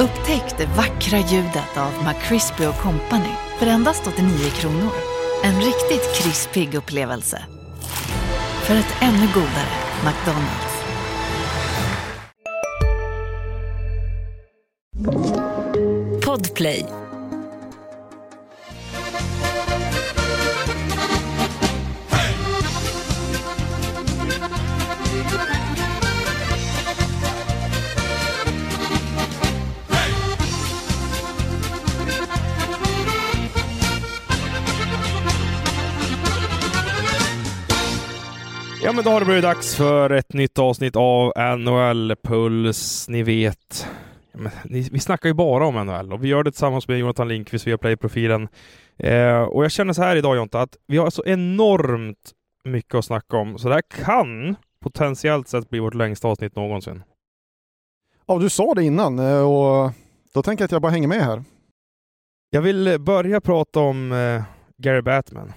Upptäck det vackra ljudet av McCrispy & Company för endast 89 kronor. En riktigt krispig upplevelse. För ett ännu godare McDonald's. Podplay. Ja, men då har det blivit dags för ett nytt avsnitt av NHL-puls. Ni vet, vi snackar ju bara om NHL och vi gör det tillsammans med Jonathan Lindqvist via Play-profilen. Och jag känner så här idag, Jonta, att vi har så enormt mycket att snacka om. Så det här kan potentiellt sett bli vårt längsta avsnitt någonsin. Ja, du sa det innan och då tänker jag att jag bara hänger med här. Jag vill börja prata om Gary Batman.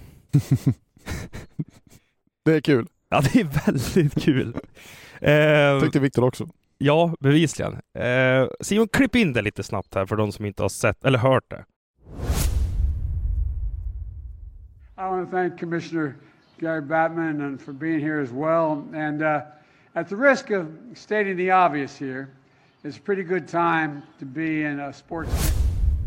Det är kul. Ja, det är väldigt kul. Tyckte Victor också. Ja, bevisligen. Simon, klipp in det lite snabbt här för de som inte har sett eller hört det. I want to thank Commissioner Gary Batman and for being here as well. And at the risk of stating the obvious here, it's a pretty good time to be in a sports...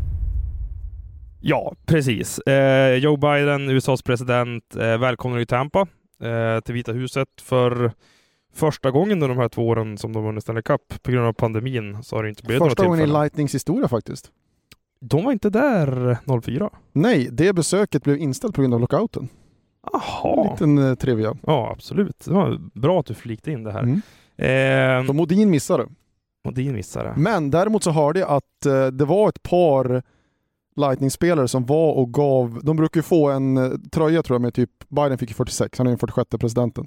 Ja, precis. Joe Biden, USAs president, välkomnar i Tampa till Vita huset för första gången under de här 2 åren som de vunnit Stanley Cup. På grund av pandemin så har det inte blivit första några gången i tillfällen. Lightnings historia faktiskt. De var inte där 04. Nej, det besöket blev inställt på grund av lockouten. Jaha. En liten trivia. Ja, absolut. Det var bra att du flikte in det här. Så Modin missade. Modin missade. Men däremot så hörde jag att det var ett par Lightning-spelare som var och gav, de brukar ju få en tröja tror jag med typ, Biden fick ju 46, han är den 46 presidenten,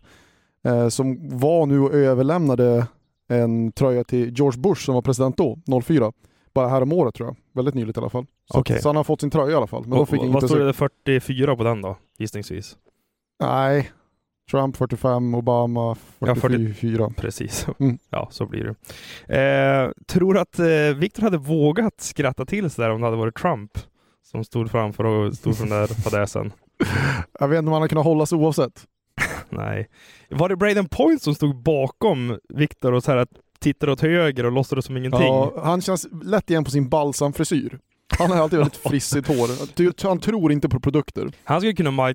som var nu och överlämnade en tröja till George Bush som var president då, 04, bara här om året tror jag, väldigt nyligt i alla fall. Så han har fått sin tröja i alla fall. Men vad stod det 44 på den då, gissningsvis? Nej, Trump 45, Obama 44. Precis, ja så blir det. Tror att Victor hade vågat skratta till sig där om det hade varit Trump som stod framför och stod för den där fadäsen? Jag vet inte om han hade kunnat hålla sig oavsett. Nej. Var det Braden Point som stod bakom Victor och så här tittade åt höger och låtsades som ingenting? Ja, han känns lätt igen på sin balsamfrisyr. Han har alltid väldigt frissigt hår. Han tror inte på produkter. Han skulle kunna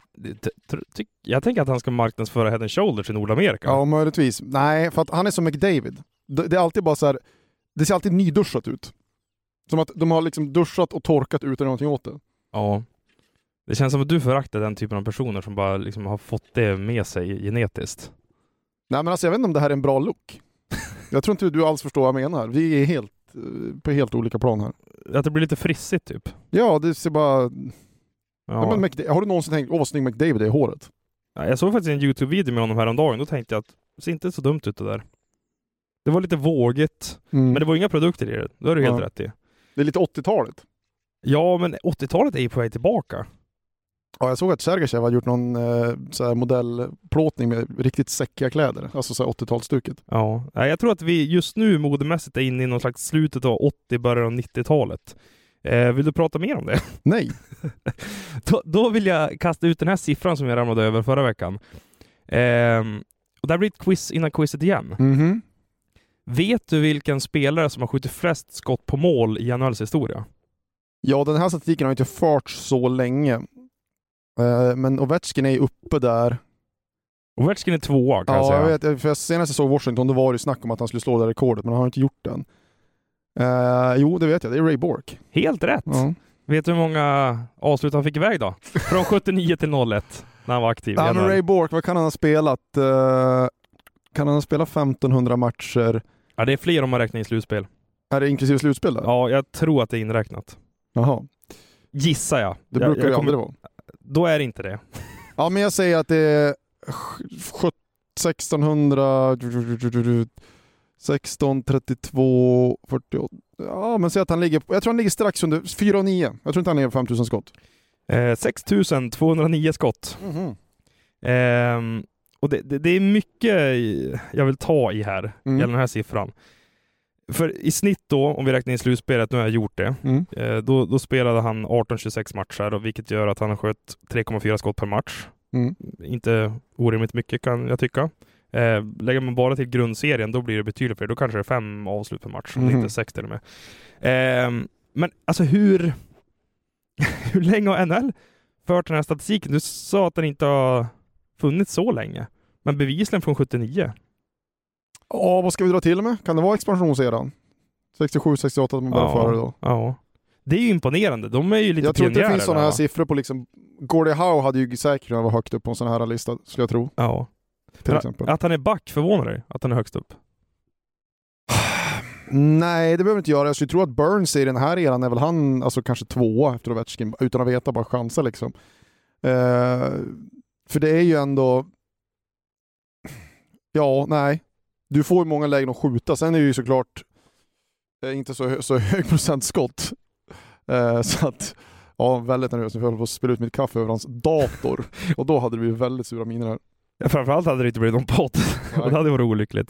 jag tänker att han ska marknadsföra Head & Shoulders i Nordamerika. Ja, möjligtvis. Nej, för att han är som McDavid. Det är alltid bara så här, det ser alltid nyduschat ut. Som att de har liksom duschat och torkat utan någonting åt det. Ja. Det känns som att du föraktar den typen av personer som bara liksom har fått det med sig genetiskt. Nej, men alltså jag vet inte om det här är en bra look. Jag tror inte du alls förstår vad jag menar. Vi är på helt olika plan här. Att det blir lite frissigt typ. Ja, det ser bara... Ja. Men har du någonsin tänkt, vad snygg McDavid är i håret? Ja, jag såg faktiskt en YouTube-video med honom häromdagen. Då tänkte jag att det ser inte så dumt ut det där. Det var lite vågigt. Men det var inga produkter i det. Då är du helt rätt i. Det är lite 80-talet. Ja, men 80-talet är ju på väg tillbaka. Ja, jag såg att Sergachev har gjort någon så här modellplåtning med riktigt säckiga kläder. Alltså så här 80-talsstuket. Ja, jag tror att vi just nu modemässigt är inne i någon slags slutet av 80, början av 90-talet. Vill du prata mer om det? Nej. då vill jag kasta ut den här siffran som jag ramlade över förra veckan. Och där blir ett quiz innan quizet igen. Mm-hmm. Vet du vilken spelare som har skjutit flest skott på mål i NHLs historia? Ja, den här statistiken har inte förts så länge. Men Ovechkin är uppe där. Ovechkin är 2 kan jag säga. Ja, jag vet. För senast jag såg Washington, då var det snack om att han skulle slå det rekordet, men han har inte gjort den. Jo, det vet jag. Det är Ray Bourque. Helt rätt. Ja. Vet du hur många avslut han fick iväg då? Från 79 till 01 när han var aktiv. Ja, men Ray Bourque, vad kan han ha spelat? Kan han ha spelat 1500 matcher? Ja, det är fler om man räknar in slutspel. Är det inklusive slutspel där? Ja, jag tror att det är inräknat. Jaha. Gissar jag. Det brukar det aldrig vara. Då är det inte det. Ja, men jag säger att det är 1600... 16, 32, 48. Ja, men säg att han ligger... Jag tror han ligger strax under 4 och 9. Jag tror inte han är 5000 skott. 6209 skott. Mm-hmm. Och det är mycket jag vill ta i här. Gällande den här siffran. För i snitt då, om vi räknar in slutspelet, nu har jag gjort det, då spelade han 18-26 matcher, och vilket gör att han har skött 3,4 skott per match. Inte orimligt mycket kan jag tycka. Lägger man bara till grundserien, då blir det betydligt fler. Då kanske det är 5 avslut per match, inte 6 till och med. Men alltså hur länge har NHL fört den här statistiken? Du sa att den inte har funnits så länge, men bevisligen från 79. Ja, vad ska vi dra till med? Kan det vara expansionseran? 67-68 att man börjar föra det då? Ja. Det är ju imponerande. De är ju lite jag tror inte det finns sådana här va? siffror på liksom... Gordie Howe hade ju säkert kunnat vara högt upp på en sån här lista, skulle jag tro. Ja. Till exempel. Att han är back förvånar dig? Att han är högst upp? Nej, det behöver inte göra. Jag tror att Burns i den här eran är väl han alltså kanske 2 efter Ovechkin, utan att veta, bara chansa liksom. För det är ju ändå... Ja, nej. Du får ju många lägen att skjuta. Sen är det ju såklart inte så hög procentskott. Så att, ja, väldigt nervös. Nu får jag få spela ut mitt kaffe över hans dator. Och då hade det blivit väldigt sura miner här. Ja, framförallt hade det inte blivit någon podd. Och det hade varit olyckligt.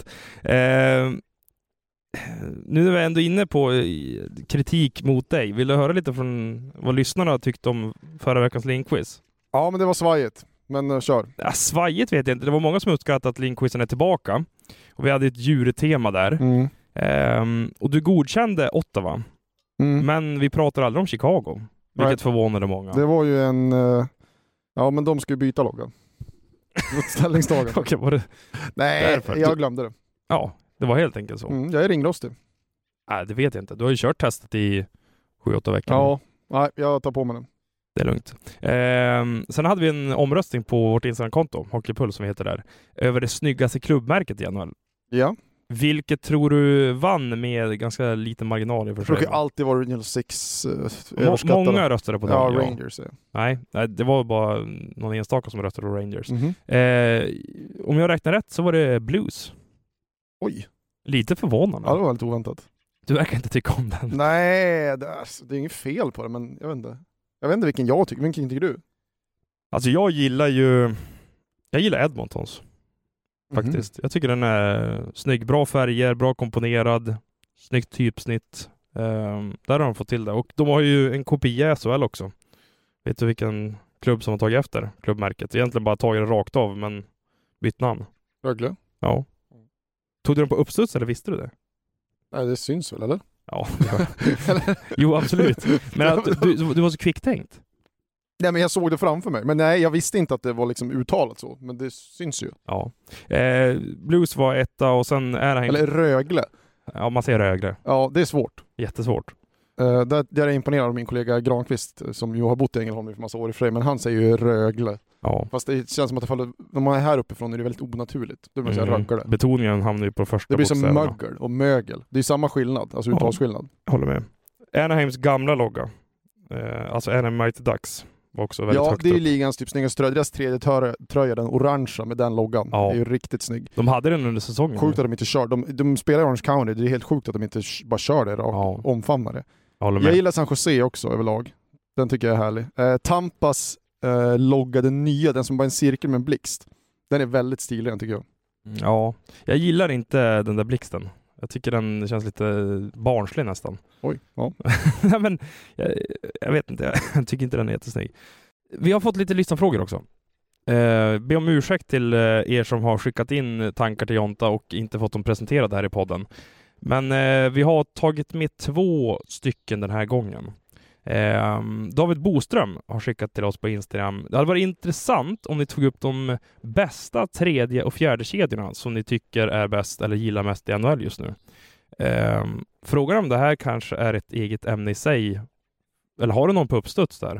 Nu är vi ändå inne på kritik mot dig. Vill du höra lite från vad lyssnarna tyckte om förra veckans Linkquiz? Ja, men det var svajigt. Men kör. Ja, svajigt vet jag inte. Det var många som uppskattade att Linkquizen är tillbaka. Och vi hade ett djurtema där. Och du godkände Ottawa. Men vi pratar aldrig om Chicago. Vilket förvånade många. Det var ju en... Ja, men de ska ju byta loggan. Ställningstagen. Okej, var det... Nej, därför? jag glömde det. Ja, det var helt enkelt så. Jag är ringrostig. Nej, det vet jag inte. Du har ju kört testet i 7-8 veckor. Ja, nej, jag tar på mig den. Det är lugnt. Sen hade vi en omröstning på vårt Instagram-konto, Hockeypuls som vi heter där, över det snyggaste klubbmärket i NHL. Ja. Vilket tror du vann med ganska liten marginal i för sig? Det brukar alltid vara Original Six många röstade på dem. Ja, Rangers. Ja. Nej, det var bara någon enstaka som röstade på Rangers. Om jag räknar rätt så var det Blues. Oj. Lite förvånande. Ja, det var väldigt oväntat. Du verkar inte tycka om den. Nej, det är inget fel på det, men jag vet inte vilken jag tycker. Vilken tycker du? Alltså jag gillar Edmontons. Faktiskt. Jag tycker den är snygg. Bra färger, bra komponerad, snyggt typsnitt. Där har de fått till det. Och de har ju en kopia i SHL också. Vet du vilken klubb som har tagit efter klubbmärket? Egentligen bara tagit det rakt av, men bytt namn. Verkligen? Ja. Tog du den på uppstuds eller visste du det? Nej, det syns väl, eller? Ja. Jo, absolut. Men att du var så kvicktänkt. Nej, men jag såg det framför mig. Men nej, jag visste inte att det var liksom uttalat så. Men det syns ju. Ja. Blues var etta och sen är han... Eller Rögle. Ja, man säger Rögle. Ja, det är svårt. Jättesvårt. Där är jag imponerad av min kollega Granqvist som ju har bott i Ängelholm i för massa år i fred. Men han säger ju Rögle. Ja. Fast det känns som att när man är här uppifrån är det väldigt onaturligt. Då vill man säga Rögle. Betoningen hamnar ju på första. Det blir som mögel och mögel. Det är samma skillnad. Alltså uttalsskillnad. Jag håller med. Anaheims gamla logga. Alltså Anaheim Mighty Ducks. Också väldigt högt det är ju upp. ligans typ snyggaste tröja. Deras tredje tröja, den orangea med den loggan. Det är ju riktigt snygg. De hade den under säsongen. Sjukt att de inte kör. De spelar i Orange County. Det är helt sjukt att de inte bara kör det rakt. Omfamnar det. Jag gillar San Jose också överlag. Den tycker jag är härlig. Tampas logga, den nya, den som bara är en cirkel med en blixt. Den är väldigt stilig, tycker jag. Ja, jag gillar inte den där blixten. Jag tycker den känns lite barnslig nästan. Oj, ja. Nej, men jag vet inte, jag tycker inte den är jättesnygg. Vi har fått lite lyssnarfrågor också. Be om ursäkt till er som har skickat in tankar till Jonta och inte fått dem presenterade här i podden. Men vi har tagit med 2 stycken den här gången. David Boström har skickat till oss på Instagram. Det hade varit intressant om ni tog upp de bästa tredje- och fjärde kedjorna som ni tycker är bäst eller gillar mest i NHL just nu. Frågan om det här kanske är ett eget ämne i sig. Eller har du någon på uppstuds där?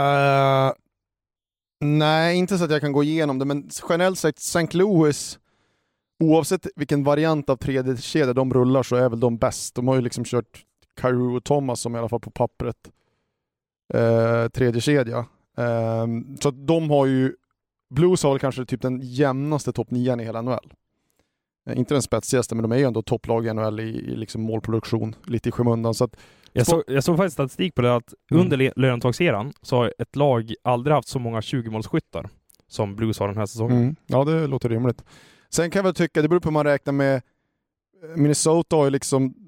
Nej, inte så att jag kan gå igenom det, men generellt sett St. Louis, oavsett vilken variant av tredje kedja de rullar, så är väl de bäst. De har ju liksom kört Kyrou och Thomas som i alla fall på pappret tredje kedja. Så att de har ju, Blues har kanske typ den jämnaste topp 9 i hela NHL. Inte den spetsigaste, men de är ju ändå topplag i NHL i liksom målproduktion, lite i skymundan. Så att jag såg faktiskt statistik på det att under lönetagseran så har ett lag aldrig haft så många 20-målsskyttar som Blues har den här säsongen. Ja, det låter rimligt. Sen kan jag väl tycka, det beror på hur man räknar med. Minnesota har ju liksom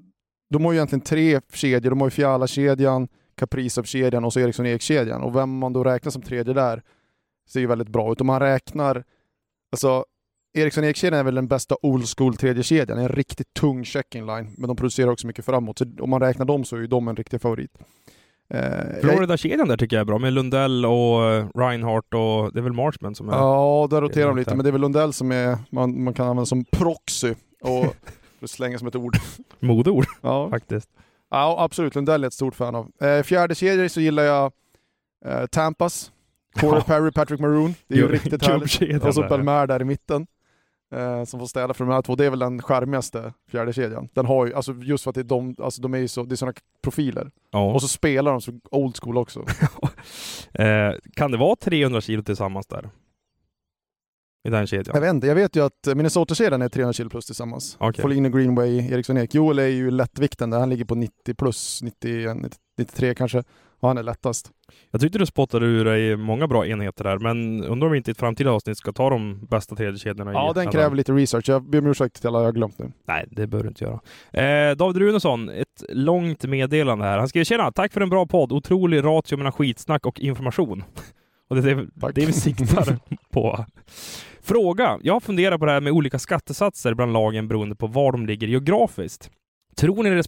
de har ju egentligen 3 kedjor. De har ju Fiala-kedjan, Kaprizov-kedjan och så Eriksson-Ek-kedjan. Och vem man då räknar som tredje där ser ju väldigt bra ut. Om man räknar, alltså Eriksson-Ek-kedjan är väl den bästa old school tredje kedjan. En riktigt tung checking line, men de producerar också mycket framåt. Så om man räknar dem så är ju de en riktig favorit. Florida-kedjan där tycker jag är bra, med Lundell och Reinhardt och det är väl Marchman som är... Ja, där roterar de lite, men det är väl Lundell som är man kan använda som proxy och slänga som ett ord. Modeord, ja. Faktiskt. Ja, absolut. Lundell är ett stort fan av. Fjärde kedjor så gillar jag Tampas. Corey Perry, Patrick Maroon. Det är ju riktigt härligt. Och så Belmer där i mitten. Som får städa för de här två. Det är väl den charmigaste fjärde kedjan. Den har ju, alltså just för att de är ju så, det är sådana profiler. Ja. Och så spelar de så old school också. Kan det vara 300 kilo tillsammans där? I den kedjan? Jag vet ju att Minnesota-kedjan är 300 kilo plus tillsammans. Okay. Foligno, Greenway, Eriksson Ek. Joel är ju lättvikten där. Han ligger på 90 plus, 93 kanske. Och han är lättast. Jag tyckte du spottade ur dig många bra enheter där, men undrar om vi inte i ett framtida avsnitt ska ta de bästa tredje kedjorna. Ja, den kräver lite research. Jag ber om ursäkt till alla jag har glömt nu. Nej, det behöver du inte göra. David Runesson, ett långt meddelande här. Han skriver: tjena, tack för en bra podd. Otrolig ratio mellan skitsnack och information. Och det är vi siktar på. Fråga. Jag har funderat på det här med olika skattesatser bland lagen beroende på var de ligger geografiskt. Tror ni det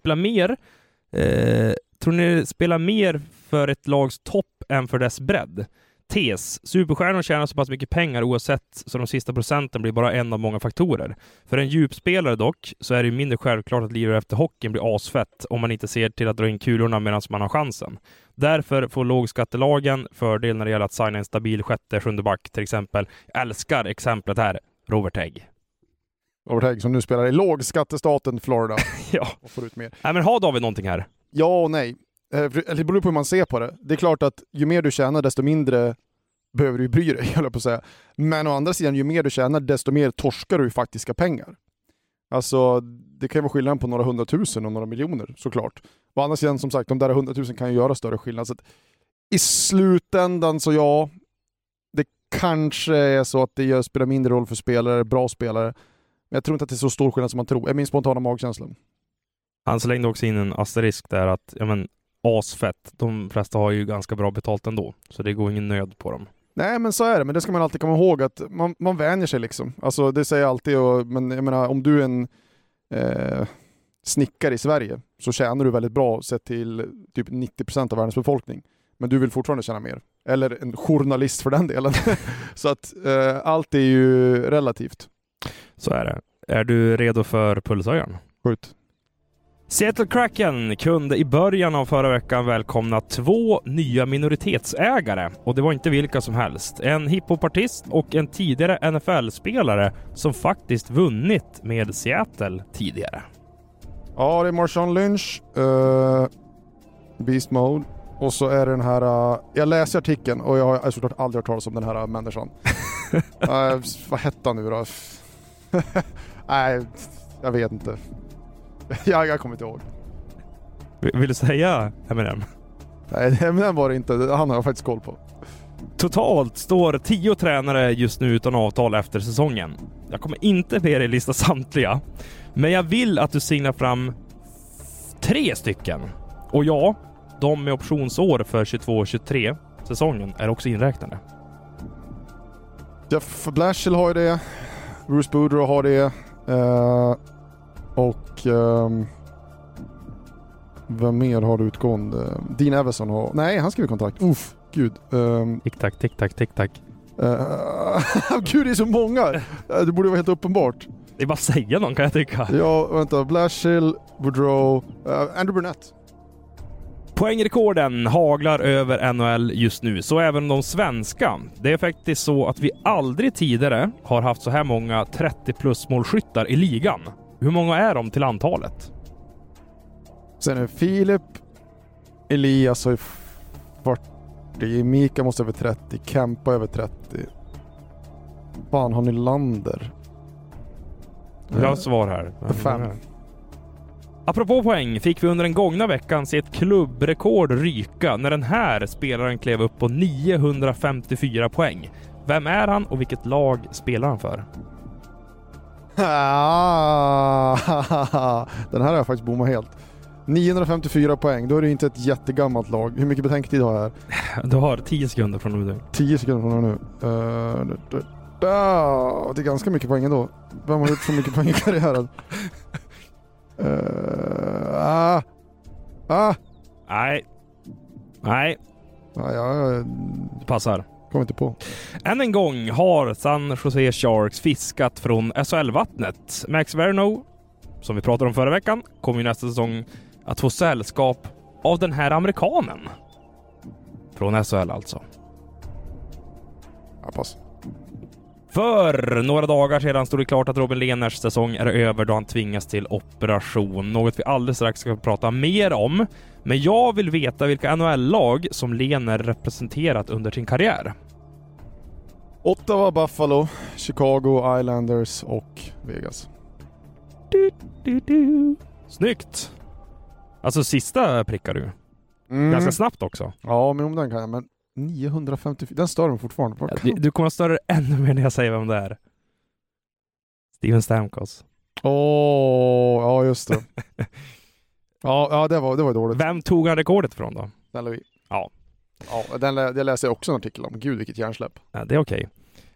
spelar mer för ett lags topp än för dess bredd? Tes. Superstjärnor tjänar så pass mycket pengar oavsett, så de sista procenten blir bara en av många faktorer. För en djupspelare dock så är det mindre självklart att livet efter hockeyn blir asfett om man inte ser till att dra in kulorna medan man har chansen. Därför får lågskattelagen fördel när det gäller att signa en stabil sjunde back till exempel. Jag älskar exemplet här. Robert Hägg. Robert Hägg som nu spelar i lågskattestaten Florida. Ja. Och får ut mer. Nej, men har David någonting här? Ja och nej. Det beror på hur man ser på det. Det är klart att ju mer du tjänar desto mindre behöver du bry dig, höll jag på att säga. Men å andra sidan, ju mer du tjänar desto mer torskar du i faktiska pengar. Alltså det kan ju vara skillnad på några 100 000 och några miljoner såklart. Å andra sidan som sagt, de där 100 000 kan ju göra större skillnad. Så att i slutändan så ja, det kanske är så att det spelar mindre roll för spelare, bra spelare. Men jag tror inte att det är så stor skillnad som man tror. Är min spontana magkänsla. Han slängde också in en asterisk där att asfett. De flesta har ju ganska bra betalt ändå. Så det går ingen nöd på dem. Nej, men så är det. Men det ska man alltid komma ihåg att man vänjer sig liksom. Alltså det säger jag alltid. Men jag menar, om du är en snickare i Sverige så tjänar du väldigt bra sett till typ 90% av världens befolkning. Men du vill fortfarande tjäna mer. Eller en journalist för den delen. Så att allt är ju relativt. Så är det. Är du redo för pulshöjaren? Skjut. Seattle Kraken kunde i början av förra veckan välkomna 2 nya minoritetsägare. Och det var inte vilka som helst. En hiphopartist och en tidigare NFL-spelare som faktiskt vunnit med Seattle tidigare. Ja, det är Marshawn Lynch, Beast Mode. Och så är det den här... jag läser artikeln och jag har såklart aldrig hört talas om den här människan. Vad hette han nu då? Nej, jag vet inte. Jag kommer inte ihåg. Vill du säga Eminem? Nej, Eminem var det inte. Han har jag faktiskt koll på. Totalt står 10 tränare just nu utan avtal efter säsongen. Jag kommer inte be dig lista samtliga. Men jag vill att du signar fram 3 stycken. Och ja, de med optionsår för 22-23 säsongen är också inräknade. Jeff Blashill har ju det. Bruce Boudreau har det. Och vem mer har du utgående? Dean Everson har... Nej, han skriver kontrakt. Uff, gud. Tick-tack, tick-tack, tick-tack. Gud, det är så många. Det borde vara helt uppenbart. Det är bara att säga någon, kan jag tycka. Ja, vänta. Blashill, Boudreau, Andrew Burnett. Poängrekorden haglar över NHL just nu, så även de svenska. Det är faktiskt så att vi aldrig tidigare har haft så här många 30 plus målskyttar i ligan. Hur många är de till antalet? Sen är Filip, Elias har 40, Mika måste över 30, Kempa över 30. Fan, har ni Lander? Jag har svar här. 5. Apropå poäng fick vi under den gångna veckan se ett klubbrekord ryka när den här spelaren klev upp på 954 poäng. Vem är han och vilket lag spelar han för? Den här har jag faktiskt bommat helt. 954 poäng, då är det inte ett jättegammalt lag. Hur mycket betänketid har jag här? Du har 10 sekunder från nu. 10 sekunder från nu. Det är ganska mycket poäng ändå. Vem har gjort så mycket poäng i karriären? Nej. Jag Passar. kommer inte på. Än en gång har San Jose Sharks fiskat från SHL-vattnet. Max Verno, som vi pratade om förra veckan, kommer ju nästa säsong att få sällskap av den här amerikanen. Från SHL alltså. Ja, pass. För några dagar sedan stod det klart att Robin Lehners säsong är över då han tvingas till operation. Något vi alldeles strax ska prata mer om. Men jag vill veta vilka NHL-lag som Lehner representerat under sin karriär. Ottawa, Buffalo, Chicago, Islanders och Vegas. Snyggt! Alltså sista prickar du. Ganska snabbt också. Ja, men om den kan jag. Men 954, den stör mig fortfarande på. Du kommer att störa ännu mer när jag säger vem det är. Steven Stamkos. Ja just det. ja, det var dåligt. Vem tog han rekordet från då? Den Louis. Ja. Ja, det läser jag också en artikel om. Gud, vilket hjärnsläpp. Ja, det är okej.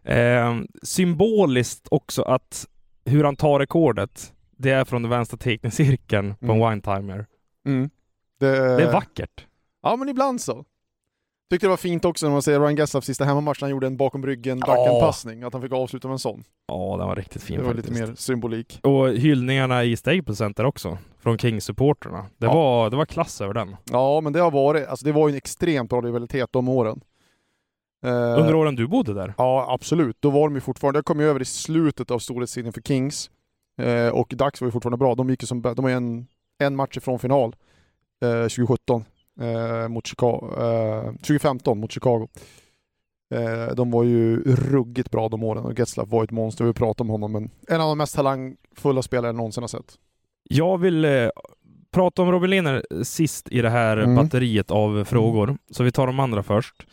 Symboliskt också att hur han tar rekordet, det är från den vänstra teckningscirkeln på en one-timer. Det är vackert. Ja, men ibland så. Tyckte det var fint också när man ser Ryan Getzlafs sista hemmamatch. Han gjorde en bakom ryggen backenpassning. Att han fick avsluta med en sån. Ja, den var riktigt fin. Det var faktiskt. lite mer symbolik. Och hyllningarna i Staples Center också. Från Kings-supporterna. Det var klass över den. Ja, men det har varit. Alltså det var ju en extremt bra rivalitet de åren. Under åren du bodde där? Ja, absolut. Då var de ju fortfarande. Jag kom ju över i slutet av storhetstiden för Kings. Och Ducks var ju fortfarande bra. De gick ju de var en match ifrån final. 2017. Mot Chicago, 2015 mot Chicago. De var ju ruggigt bra de åren och Getzlaf var ett monster. Vi pratade om honom, men en av de mest talangfulla spelare jag någonsin har sett. Jag vill prata om Robin Lehner sist i det här batteriet av frågor. Så vi tar de andra först.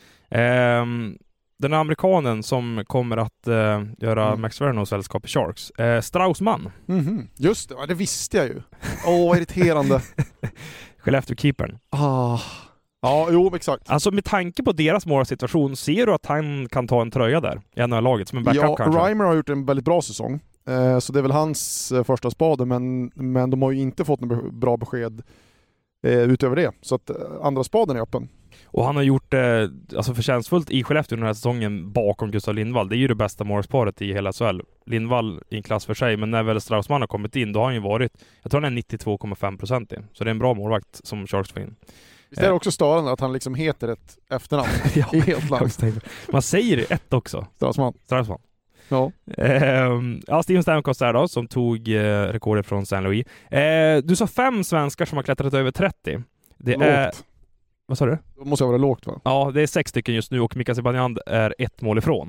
Den amerikanen som kommer att göra Max Vernos sällskap i Sharks. Straussman. Just det, det visste jag ju. Vad irriterande. Skellefteå-keepern. Ja, jo, exakt. Alltså med tanke på deras målsituation, ser du att han kan ta en tröja där i NHL-laget som en backup kanske? Ja, Reimer har gjort en väldigt bra säsong. Så det är väl hans första spade, men de har ju inte fått något bra besked utöver det. Så att andra spaden är öppen. Och han har gjort det förtjänstfullt i Skellefteå den här säsongen bakom Gustav Lindvall. Det är ju det bästa målsparet i hela SHL. Lindvall i en klass för sig, men när väl Straussman har kommit in, då har han ju varit, jag tror han är 92,5%. Så det är en bra målvakt som Sharks får in. Visst är det också störande att han liksom heter ett efternamn i helt land. Man säger det ett också. Straussman. Ja. Steven Stamkos där då, som tog rekordet från St. Louis. Du sa 5 svenskar som har klättrat över 30. Det är... Vad sa du? Då måste jag vara lågt, va? Ja, det är 6 stycken just nu och Mika Zibanejad är 1 mål ifrån.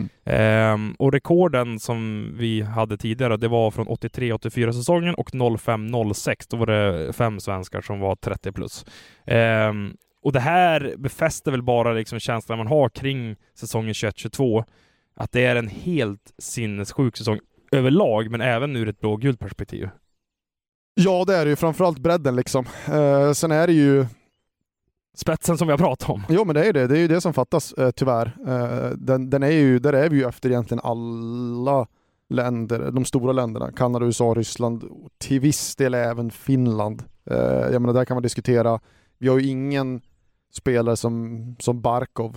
Och rekorden som vi hade tidigare, det var från 83-84 säsongen och 05-06. Då var det 5 svenskar som var 30 plus. Och det här befäster väl bara liksom känslan man har kring säsongen 21-22. Att det är en helt sinnessjuk säsong överlag, men även ur ett blågult perspektiv. Ja, det är det ju. Framförallt bredden liksom. Sen är det ju spetsen som vi har pratat om. Ja, men det är det. Det är ju det som fattas tyvärr. Den är ju, där är vi ju efter egentligen alla länder, de stora länderna. Kanada, USA, Ryssland, till viss del även Finland. Jag menar, där kan man diskutera. Vi har ju ingen spelare som Barkov.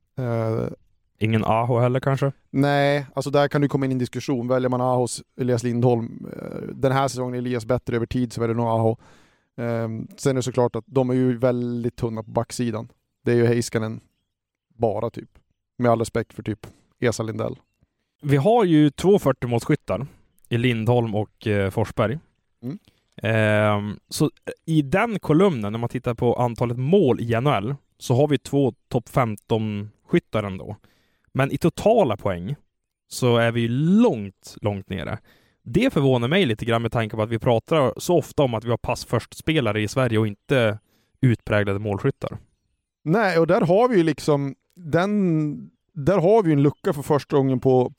Ingen Aho heller kanske? Nej, alltså där kan du komma in i en diskussion. Väljer man Ahos Elias Lindholm, den här säsongen är Elias bättre över tid, så väljer nog Aho. Sen är det såklart att de är ju väldigt tunna på backsidan. Det är ju Heiskanen bara typ. Med all respekt för typ Esa Lindell. Vi har ju 2 40-målsskyttar i Lindholm och Forsberg. Så i den kolumnen, när man tittar på antalet mål i NHL, så har vi 2 topp 15-skyttar ändå. Men i totala poäng så är vi långt nere. Det förvånar mig lite grann med tanke på att vi pratar så ofta om att vi har passförst-spelare i Sverige och inte utpräglade målskyttar. Nej, och där har vi ju liksom där har vi en lucka för första gången på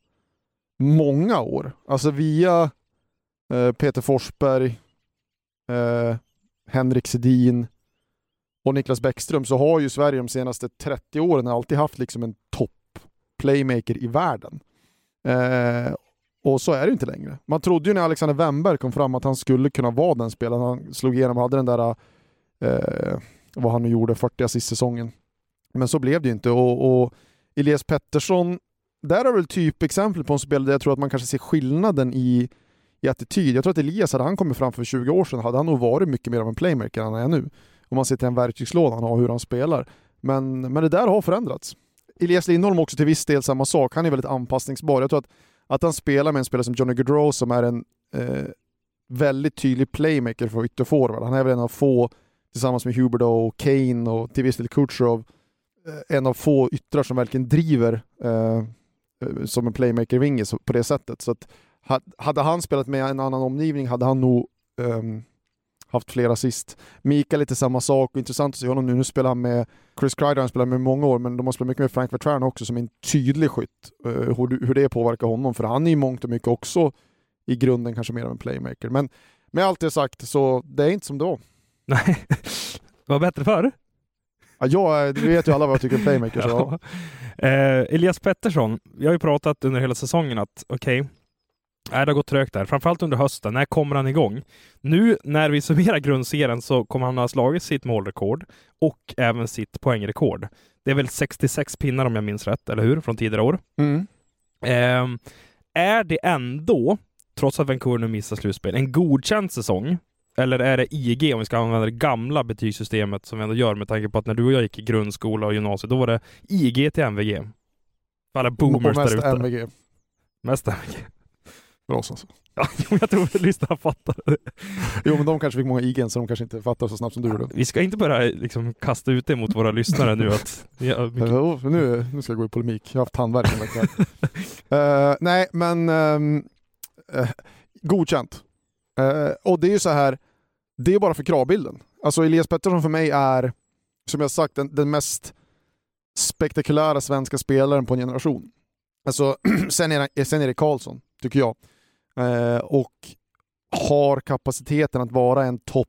många år. Alltså via Peter Forsberg, Henrik Sedin och Niklas Bäckström, så har ju Sverige de senaste 30 åren alltid haft liksom en topp playmaker i världen. Och så är det inte längre. Man trodde ju när Alexander Wennberg kom fram att han skulle kunna vara den spelaren. Han slog igenom och hade den där vad han nu gjorde, 40 assist-säsongen. Men så blev det ju inte. Och Elias Pettersson, där är väl typ exempel på en spelare där jag tror att man kanske ser skillnaden i attityd. Jag tror att Elias, hade han kommit fram för 20 år sedan, hade han nog varit mycket mer av en playmaker än han är nu. Om man ser till en verktygslåda han har, hur han spelar. Men det där har förändrats. Elias Lindholm också till viss del samma sak. Han är väldigt anpassningsbar. Jag tror att han spelar med en spelare som Johnny Gaudreau som är en väldigt tydlig playmaker för ytterforward. Han är väl en av få, tillsammans med Huberdeau och Kane och till viss del Kucherov, en av få yttrar som verkligen driver som en playmaker-vinge på det sättet. Så att hade han spelat med en annan omgivning hade han nog haft flera assist. Mika lite samma sak, och intressant att se honom nu. Nu spelar han med Chris Kreider, han spelar med många år, men de har spelat mycket med Frank Vertrán också som en tydlig skytt. Hur det påverkar honom, för han är ju mångt och mycket också i grunden kanske mer av en playmaker. Men med allt det sagt så det är inte som då. Nej, det var bättre förr. Ja, du vet ju alla vad jag tycker om playmaker. Så. Elias Pettersson, vi har ju pratat under hela säsongen att okej, det har gått trögt där. Framförallt under hösten. När kommer han igång? Nu när vi summerar grundserien så kommer han ha slagit sitt målrekord och även sitt poängrekord. Det är väl 66 pinnar om jag minns rätt, eller hur? Från tidigare år. Mm. Är det ändå, trots att Vancouver nu missar slutspel, en godkänd säsong? Eller är det IG, om vi ska använda det gamla betygssystemet som vi ändå gör, med tanke på att när du och jag gick i grundskola och gymnasiet, då var det IG till MVG. För alla boomers där ute. MVG. Mest MVG. För oss alltså. Ja, jag tror att lyssnarna fattar det. Jo, men de kanske fick många igen så de kanske inte fattar så snabbt som du gjorde. Vi ska inte börja liksom kasta ut det mot våra lyssnare nu. Att, nu ska jag gå i polemik. Jag har haft tandvärk en vecka. Nej, men godkänt. Och det är ju så här, det är bara för kravbilden. Alltså Elias Pettersson för mig är, som jag sagt, den mest spektakulära svenska spelaren på en generation. Alltså sen är det Karlsson, tycker jag. Och har kapaciteten att vara en topp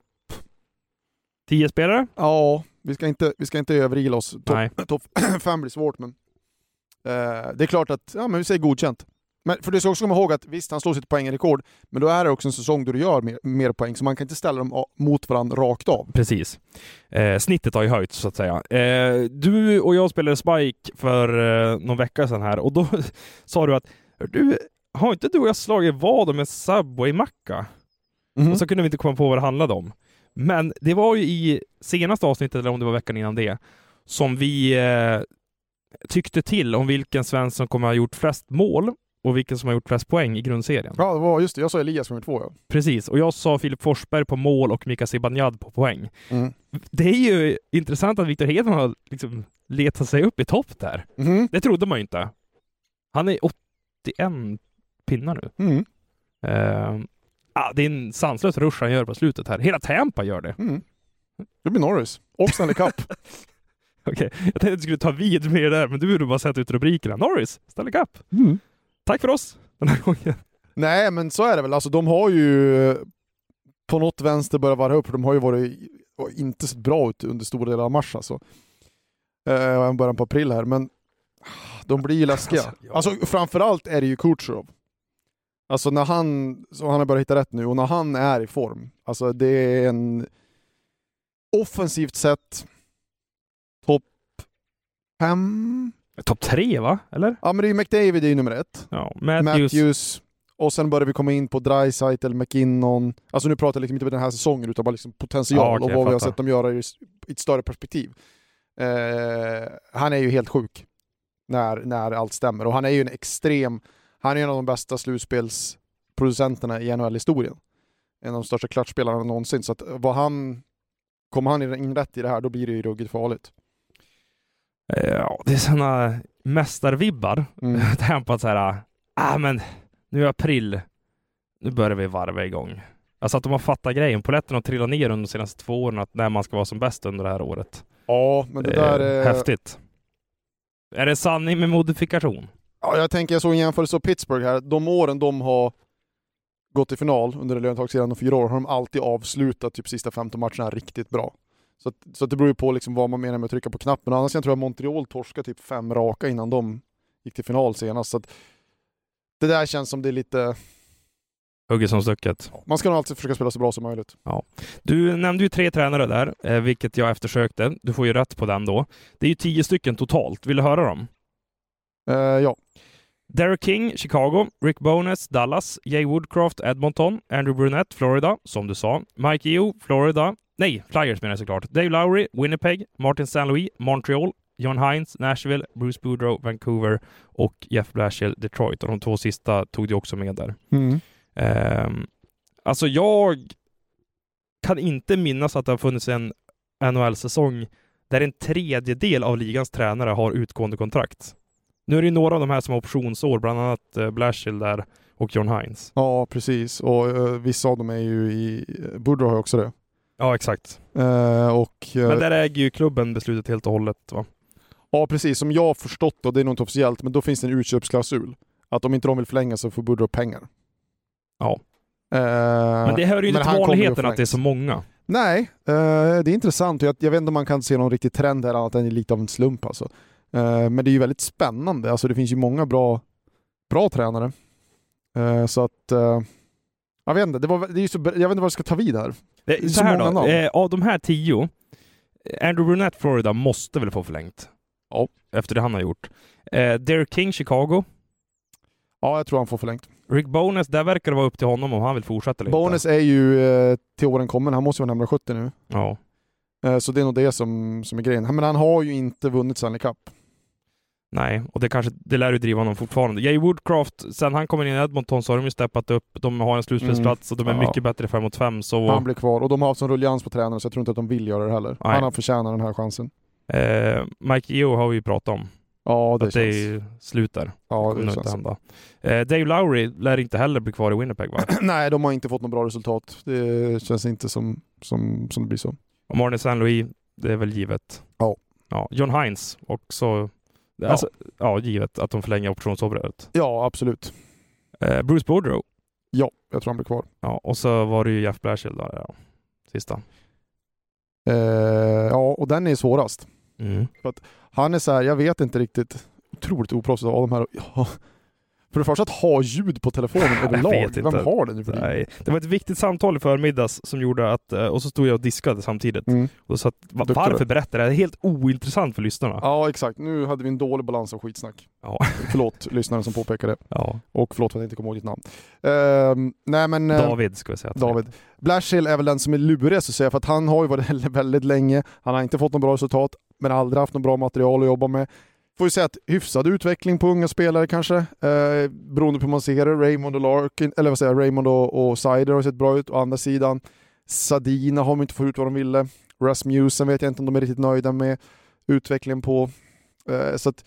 10 spelare? Ja, vi ska inte överila oss. Topp 5 blir svårt, men det är klart att men vi säger godkänt. Men för det ska också komma ihåg att visst, han slår sitt poängrekord, men då är det också en säsong då du gör mer poäng, så man kan inte ställa dem mot varandra rakt av. Precis. Snittet har ju höjt, så att säga. Du och jag spelade Spike för någon vecka sedan här, och då sa du att har inte du och jag slagit vad med Subway-macka? Mm-hmm. Och så kunde vi inte komma på vad det handlade om. Men det var ju i senaste avsnittet, eller om det var veckan innan det, som vi tyckte till om vilken svensk som kommer ha gjort flest mål och vilken som har gjort flest poäng i grundserien. Ja, det var just det. Jag sa Elias nummer 2. Ja. Precis, och jag sa Filip Forsberg på mål och Mika Zibanejad på poäng. Mm. Det är ju intressant att Victor Hedman har liksom letat sig upp i topp där. Mm. Det trodde man ju inte. Han är 81 pinnar nu. Mm. Det är en sanslös rush han gör på slutet här. Hela Tampa gör det. Mm. Det blir Norris. Och Stanley Cup. Okej, jag tänkte att du skulle ta vid med det där, men du har bara sett ut rubrikerna. Norris, Stanley Cup. Mm. Tack för oss den här gången. Nej, men så är det väl. Alltså, de har ju på något vänster börjat vara upp. De har ju varit inte så bra ut under stora delar av mars. Alltså. Början på april här. Men de blir ju läskiga. Alltså, framförallt är det ju Kucherov. Alltså när han har börjat hitta rätt nu, och när han är i form. Alltså det är en offensivt sett topp 5. Topp 3, va? Eller? Ja, men det är ju McDavid, det är ju nummer 1. Ja, Matthews. Och sen börjar vi komma in på Draisaitl, McKinnon. Alltså nu pratar jag liksom inte om den här säsongen, utan bara liksom potential och vad vi har sett dem göra i ett större perspektiv. Han är ju helt sjuk när allt stämmer. Och han är ju han är en av de bästa slutspelsproducenterna i NHL-historien. En av de största klattspelarna någonsin. Så att kommer han in rätt i det här, då blir det ju ruggigt farligt. Ja, det är sådana mästarvibbar. Tempat så här, men nu är april. Nu börjar vi varva igång. Alltså att de har fattat grejen. Poletten har trillat ner under de senaste 2 åren att när man ska vara som bäst under det här året. Ja, men det där är häftigt. Är det sanning med modifikation? Ja, jag såg en jämförelse av Pittsburgh här. De åren de gått till final under lönetagsserien om 4 år har de alltid avslutat typ sista 15 matcherna riktigt bra. Så det beror ju på liksom vad man menar med att trycka på knappen. Annars jag tror jag Montreal torskade typ 5 raka innan de gick till final senast. Så att det där känns som det är lite... Hugget som stucket. Man ska nog alltid försöka spela så bra som möjligt. Ja. Du nämnde ju 3 tränare där, vilket jag eftersökte. Du får ju rätt på den då. Det är ju 10 stycken totalt. Vill du höra dem? Ja. Derek King, Chicago. Rick Bowness, Dallas. Jay Woodcroft, Edmonton. Andrew Brunette, Florida, som du sa. Mike Yeo, Florida. Nej, Flyers menar jag såklart. Dave Lowry, Winnipeg. Martin St. Louis, Montreal. John Hines, Nashville. Bruce Boudreau, Vancouver. Och Jeff Blashill, Detroit. Och de 2 sista tog du också med där. Alltså jag kan inte minnas att det har funnits en NHL-säsong där en tredjedel av ligans tränare har utgående kontrakt. Nu är det några av de här som har optionsår, bland annat Blashill där och John Hines. Ja, precis. Och vissa av dem är ju i... Boudreau har också det. Ja, exakt. Men där äger ju klubben beslutet helt och hållet, va? Ja, precis. Som jag har förstått, och det är nog inte officiellt, men då finns det en utköpsklausul. Att om inte de vill förlänga så får Boudreau pengar. Ja. Men det hör ju inte till vanligheten att det är så många. Nej, det är intressant. Jag vet inte om man kan se någon riktig trend här annat än lite av en slump. Alltså. Men det är ju väldigt spännande. Alltså, det finns ju många bra tränare. Så att... jag vet inte, jag vet inte vad jag ska ta vid här. Det är så här då, av de här 10, Andrew Brunette, Florida, måste väl få förlängt? Ja. Efter det han har gjort. Derek King, Chicago. Ja, jag tror han får förlängt. Rick Bowness, där verkar det vara upp till honom om han vill fortsätta lite. Bowness är ju till åren kommen. Han måste vara närmare 70 nu. Ja. Så det är nog det som är grejen. Men han har ju inte vunnit Stanley Cup. Nej, och det lär ju driva honom fortfarande. Jay Woodcroft, sen han kommer in i Edmonton så har de ju steppat upp. De har en slutspelsplats och de är mycket bättre 5-mot-5. Så... Han blir kvar och de har haft sån ruljans på tränaren så jag tror inte att de vill göra det heller. Nej. Han har förtjänat den här chansen. Mike Yeo har vi ju pratat om. Ja, det att det är slut där. Ja, det känns hända. Dave Lowry lär inte heller bli kvar i Winnipeg, va? Nej, de har inte fått något bra resultat. Det känns inte som det blir så. Och Martin St. Louis, det är väl givet. Ja. John Hines också. Alltså, givet att de förlänger optionsåret. Ja, absolut. Bruce Boudreau. Ja, jag tror han blir kvar. Ja, och så var det ju Jeff Blashill där, ja. Sista. Ja, och den är svårast. För att han är så här, jag vet inte riktigt, otroligt oproffsigt av de här. Ja. För det första att ha ljud på telefonen överlag. Vem har det nu för Nej. Det var ett viktigt samtal i förmiddags som gjorde att, och så stod jag och diskade samtidigt. Och så att, varför berättar det? Det är helt ointressant för lyssnarna. Ja, exakt. Nu hade vi en dålig balans av skitsnack. Ja. Förlåt lyssnaren som påpekade. Ja. Och förlåt för att jag inte kommer ihåg ditt namn. Nej, men, David ska vi säga. David. Blashill är väl den som är lurigast att säga, för att han har ju varit väldigt länge. Han har inte fått något bra resultat, men aldrig haft något bra material att jobba med. Får ju säga att hyfsad utveckling på unga spelare kanske. Beroende på hur man ser det. Raymond och Larkin, eller vad säger jag, Raymond och Seider har sett bra ut. Å andra sidan, Zadina har de inte fått ut vad de ville. Rasmussen vet jag inte om de är riktigt nöjda med utvecklingen på. Så att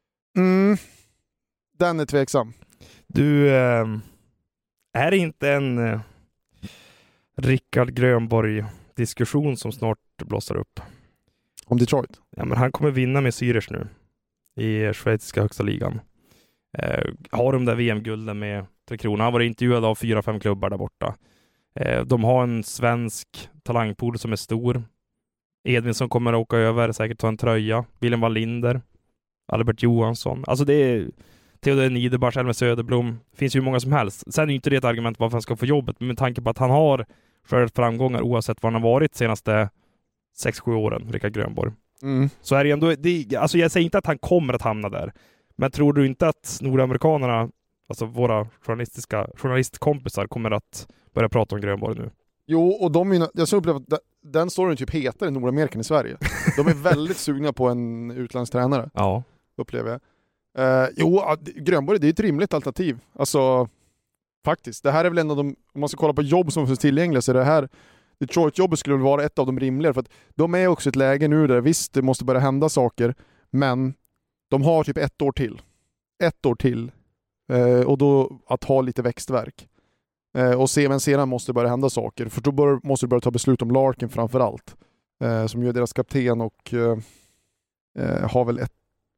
den är tveksam. Du, är det inte en Rickard Grönborg-diskussion som snart blossar upp? Om Detroit? Ja, men han kommer vinna med Zürich nu i schweiziska högsta ligan. Har de där VM-gulden med 3 kronor. Han var intervjuad av 4-5 klubbar där borta. De har en svensk talangpool som är stor. Edvinsson kommer att åka över, säkert ta en tröja. William Wallinder, Albert Johansson. Alltså det är Theodor Niederbach, Elmer Söderblom. Det finns ju många som helst. Sen är ju inte det ett argument varför han ska få jobbet. Men med tanke på att han har skördat framgångar oavsett var han har varit senaste 6-7 åren, Rickard Grönborg. Så är det ändå, alltså jag säger inte att han kommer att hamna där. Men tror du inte att nordamerikanerna, alltså våra journalistkompisar, kommer att börja prata om Grönborg nu? Jo, och jag så upplever att den storyn typ heter i Nordamerika i Sverige. De är väldigt sugna på en utländsk tränare. Ja. Upplever jag. Grönborg, det är ett rimligt alternativ. Alltså, faktiskt. Det här är väl en av de, om man ska kolla på jobb som finns tillgängliga, så är det här, Detroit-jobbet skulle väl vara ett av de rimligare. För att de är också ett läge nu där, visst, det måste börja hända saker, men de har typ 1 år till. 1 år till. Och då att ha lite växtverk. Och sedan måste det börja hända saker. För då måste det börja ta beslut om Larkin framför allt. Som ju är deras kapten och har väl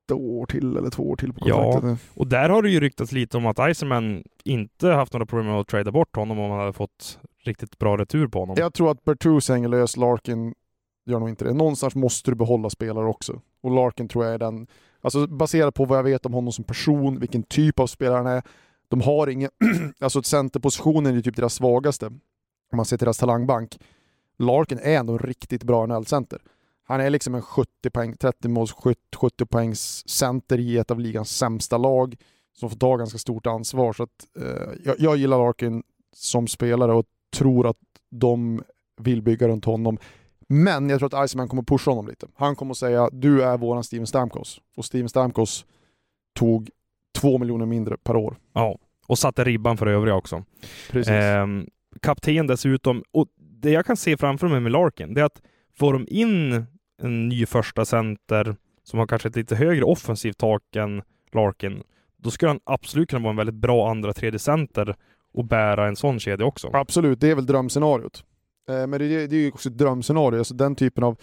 år till eller 2 år till på kontraktet. Ja, och där har det ju ryktats lite om att Iserman inte haft några problem med att trada bort honom om man hade fått riktigt bra retur på honom. Jag tror att Bertuzzi hänger lös, Larkin gör nog inte det. Någonstans måste du behålla spelare också. Och Larkin tror jag är den, alltså baserat på vad jag vet om honom som person, vilken typ av spelare han är. De har ingen, alltså centerpositionen är ju typ deras svagaste. Om man ser till deras talangbank. Larkin är ändå en riktigt bra NHL-center. Han är liksom en 70 poäng, 30 måls 70 poängs center i ett av ligans sämsta lag som får ta ganska stort ansvar. Så att, jag gillar Larkin som spelare och tror att de vill bygga runt honom. Men jag tror att Iceman kommer pusha honom lite. Han kommer att säga, du är våran Steven Stamkos. Och Steven Stamkos tog 2 miljoner mindre per år. Ja, och satte ribban för övriga också. Precis. Kapten dessutom, och det jag kan se framför mig med Larkin, det är att får de in en ny första center som har kanske ett lite högre offensivt tak än Larkin, då skulle han absolut kunna vara en väldigt bra andra tredje center och bära en sån kedja också. Absolut, det är väl drömscenariot. Men det är ju också ett drömscenario. Alltså den typen av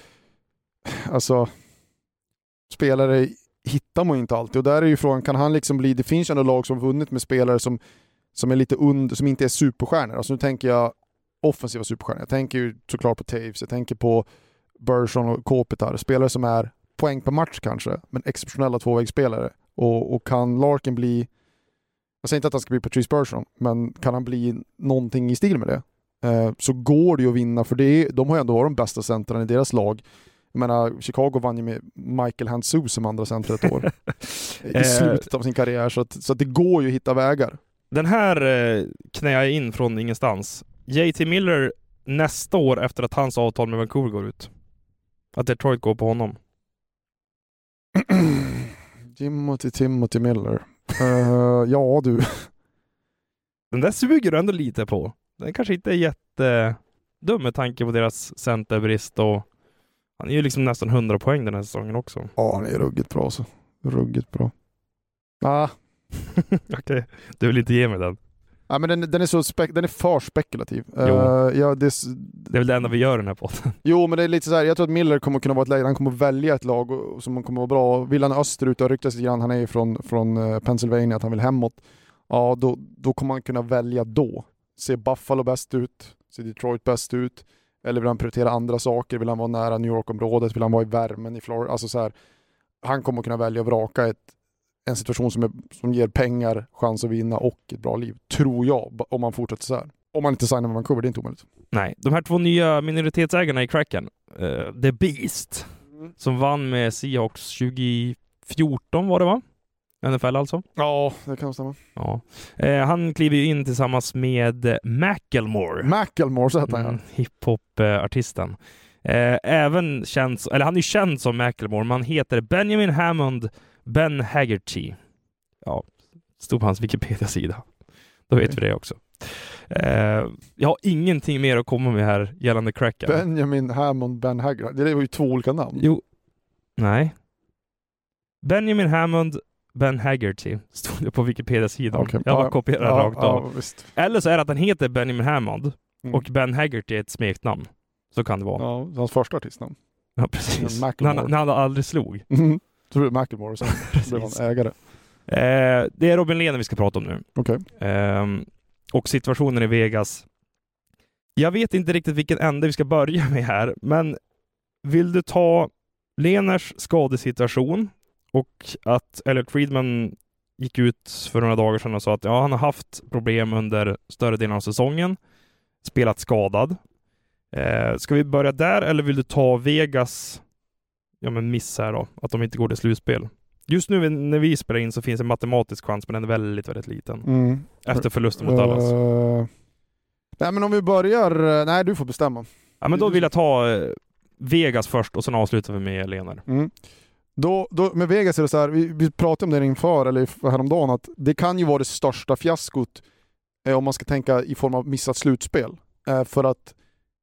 spelare hittar man inte alltid. Och där är ju frågan, kan han liksom bli... Det finns ju ändå lag som vunnit med spelare som är lite under, som inte är superstjärnor. Alltså nu tänker jag offensiva superstjärnor. Jag tänker ju såklart på Taves, jag tänker på Bergeron och Kopitar. Spelare som är poäng per match kanske, men exceptionella tvåvägsspelare. Och kan Larkin bli... Jag säger inte att han ska bli Patrice Bergeron, men kan han bli någonting i stil med det? Så går det ju att vinna, för de har ju ändå varit de bästa centrarna i deras lag. Jag menar, Chicago vann ju med Michael Handzus som andra center ett år i slutet av sin karriär, så att det går ju att hitta vägar. Den här knäar jag in från ingenstans. JT Miller nästa år efter att hans avtal med Vancouver går ut. Att Detroit går på honom. Timothy Miller. Ja du. Den där suger du ändå lite på. Den kanske inte är jättedum med tanke på deras centerbrist, och han är ju liksom nästan 100 poäng den här säsongen också. Ja, han är ruggigt bra så. Ruggigt bra. Okej, du vill inte ge mig den. Ja, men den är för spekulativ. Det är väl det enda vi gör den här podden. Jo, men det är lite så här, jag tror att Miller kommer kunna vara ett läge, han kommer välja ett lag som kommer vara bra. Vill han österut och ryktas lite grann, han är ju från Pennsylvania, att han vill hemåt. Ja, då kommer han kunna välja då. Ser Buffalo bäst ut? Ser Detroit bäst ut? Eller vill han prioritera andra saker? Vill han vara nära New York-området? Vill han vara i värmen i Florida? Alltså så här, han kommer kunna välja och vraka en situation som ger pengar, chans att vinna och ett bra liv. Tror jag, om man fortsätter så här. Om man inte signar med Vancouver, det är inte omöjligt. Nej, de här 2 nya minoritetsägarna i Kraken, The Beast, som vann med Seahawks 2014 var det, va? NFL alltså? Ja, det kan stämma. Ja. Han kliver ju in tillsammans med Macklemore. Macklemore, så heter han. Hiphop-artisten. Även känd, eller han är känd som Macklemore, man heter Benjamin Hammond Ben Haggerty. Ja, stod på hans Wikipedia-sida. Då vet vi det också. Jag har ingenting mer att komma med här gällande Kraken. Benjamin Hammond Ben Haggerty. Det var ju 2 olika namn. Jo. Nej. Benjamin Hammond Ben Haggerty stod det på Wikipedia-sidan. Okay. Jag har kopierat rakt av. Visst. Eller så är det att han heter Benjamin Hammond och Ben Haggerty är ett smeknamn. Så kan det vara. Ja, hans första artistnamn. Ja, precis. När han aldrig slog. Tror du Macklemore och sen blev han ägare. Det är Robin Lehner vi ska prata om nu. Okay. Och situationen i Vegas. Jag vet inte riktigt vilken ände vi ska börja med här, men vill du ta Lehners skadesituation och att Elliot Friedman gick ut för några dagar sedan och sa att han har haft problem under större delen av säsongen, spelat skadad. Ska vi börja där, eller vill du ta Vegas miss här då, att de inte går till slutspel? Just nu när vi spelar in så finns en matematisk chans, men den är väldigt, väldigt liten. Efter förlusten mot Dallas. Nej, men om vi börjar... Nej, du får bestämma. Ja, men då vill jag ta Vegas först och sen avslutar vi med Lehner. Då, med Vegas är det så här, vi pratade om det inför, eller häromdagen, att det kan ju vara det största fiaskot om man ska tänka i form av missat slutspel. För att,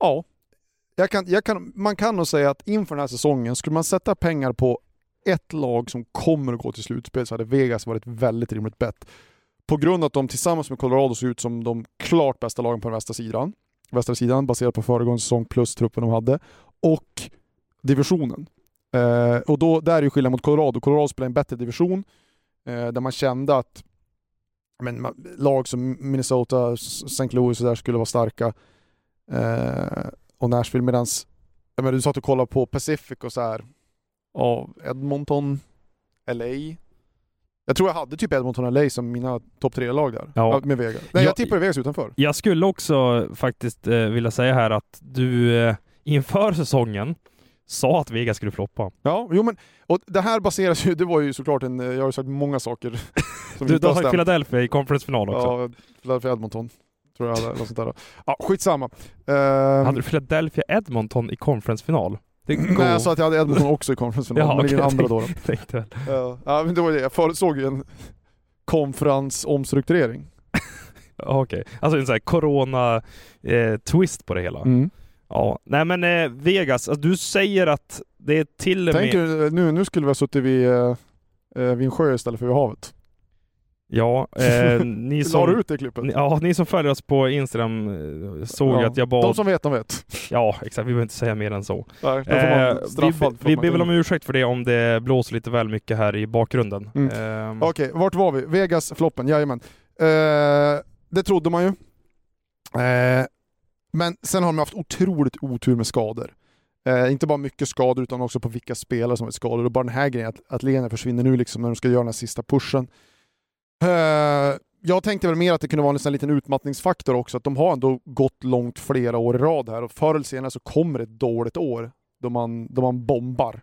man kan nog säga att inför den här säsongen, skulle man sätta pengar på ett lag som kommer att gå till slutspel, så hade Vegas varit ett väldigt rimligt bett. På grund av att de tillsammans med Colorado ser ut som de klart bästa lagen på den västra sidan baserat på föregående säsong plus truppen de hade, och divisionen. Och då, där är ju skillnad mot Colorado. Colorado spelar en bättre division där man kände att lag som Minnesota, St. Louis och där skulle vara starka. Och Nashville, medans du satt och kollade på Pacific och så här. Edmonton, LA. Jag tror jag hade typ Edmonton och LA som mina topp 3-lag där med Vegas. Nej, jag tippade Vegas utanför. Jag skulle också faktiskt vilja säga här att du inför säsongen sa att Vegas skulle floppa. Ja, jo men och det här baseras ju, det var ju såklart jag har ju sagt många saker som du har sagt Philadelphia i conference-final också. Ja, Philadelphia Edmonton tror jag eller sånt där. Ja, skitsamma. Hade du Philadelphia Edmonton i conference-final? Nej, jag sa att jag hade Edmonton också i conference-final, men ingen andra då. Ja, men det var det. Jag förutsåg ju en konferensomstrukturering. Okej. Alltså en sån här corona-twist på det hela. Ja, nej men Vegas, alltså, du säger att det är till och med... Tänk nu skulle vi ha suttit vid en sjö istället för vid havet. Ja, ni som... La du ut det klippet? Ni som följer oss på Instagram såg att jag bad... De som vet, de vet. Ja, exakt. Vi behöver inte säga mer än så. Nej, då får man straffad. Vi ber väl om ursäkt för det om det blåser lite väl mycket här i bakgrunden. Okej, vart var vi? Vegas, floppen, jajamän. Det trodde man ju. Men sen har de haft otroligt otur med skador. Inte bara mycket skador utan också på vilka spelare som är skadade. Och bara den här grejen att Lehner försvinner nu liksom när de ska göra den här sista pushen. Jag tänkte väl mer att det kunde vara en liten utmattningsfaktor också. Att de har ändå gått långt flera år i rad här. Och förr eller senare så kommer ett dåligt år då man bombar.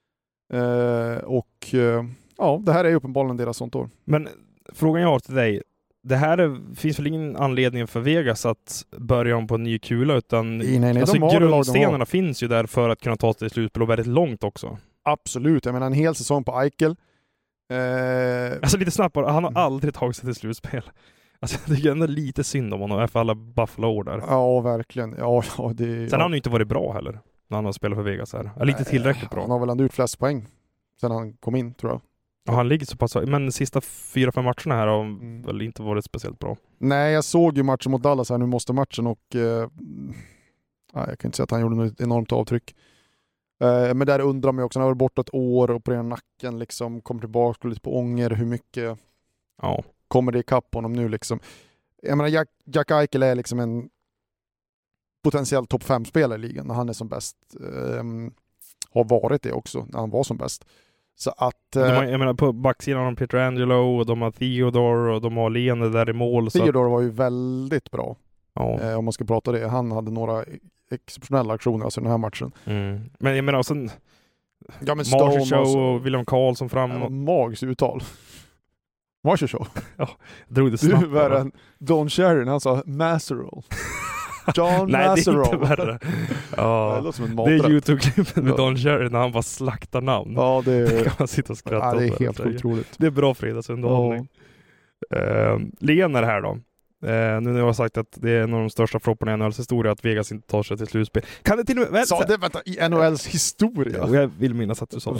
Det här är uppenbarligen deras sånt år. Men frågan jag har till dig. Det här finns väl ingen anledning för Vegas att börja om på en ny kula, utan nej, alltså grundstenarna finns ju där för att kunna ta sig till slutspel och väldigt långt också. Absolut, jag menar en hel säsong på Eichel. Alltså lite snabbt bara, han har aldrig tagit sig till slutspel. Alltså det är ändå lite synd om honom efter alla Buffalo-år där. Ja, verkligen. Ja, Sen har han ju inte varit bra heller när han har spelat för Vegas här. Lite tillräckligt bra. Han har väl ändå gjort flest poäng sen han kom in, tror jag. Ja, han ligger så pass, men de sista 4-5 matcherna här har väl inte varit speciellt bra. Nej, jag såg ju matchen mot Dallas här, nu måste matchen och jag kan inte säga att han gjorde något enormt avtryck. Men där undrar man ju också, han har varit borta ett år och på den nacken liksom, kommer tillbaka lite på ånger, hur mycket kommer det ikapp honom nu liksom. Jag menar, Jack Eichel är liksom en potentiell topp 5-spelare i ligan när han är som bäst. Har varit det också när han var som bäst. Så att, jag menar på backsidan har de Pietrangelo och de har Theodore och de har Lehner där i mål. Theodore var ju väldigt bra. Om man ska prata det. Han hade några exceptionella aktioner alltså i den här matchen. Men jag menar sen Marshall Show och William Karlsson fram. Mags uttal. Marshall Show. Ja, drog det snabbt. Du är värre än Don Cherry, han sa Masserol. John Nej, Masserol. Det är inte värre. Det är YouTube-klippet med Don Cherry när han bara slaktar namn. Ja, det kan man sitta och skratta åt. Det är helt otroligt. Det är bra fredagsunderhållning. Lehner här då. Nu när jag har sagt att det är en av de största flopparna i NHLs historia att Vegas inte tar sig till slutspel. Kan det till och med... Sa det, vänta, i NHLs historia? Ja, jag vill minnas att du sa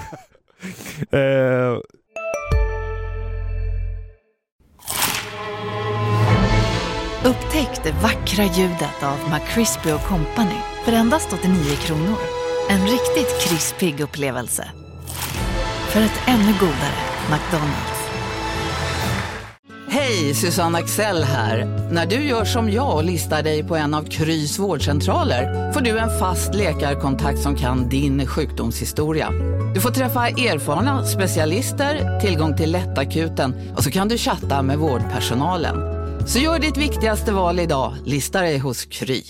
det. Upptäck det vackra ljudet av McCrispy & Company för endast 89 kronor. En riktigt krispig upplevelse. För ett ännu godare McDonald's. Hej, Susanne Axel här. När du gör som jag och listar dig på en av Krys vårdcentraler får du en fast läkarkontakt som kan din sjukdomshistoria. Du får träffa erfarna specialister, tillgång till lättakuten och så kan du chatta med vårdpersonalen. Så gör ditt viktigaste val idag. Lista dig hos Kry.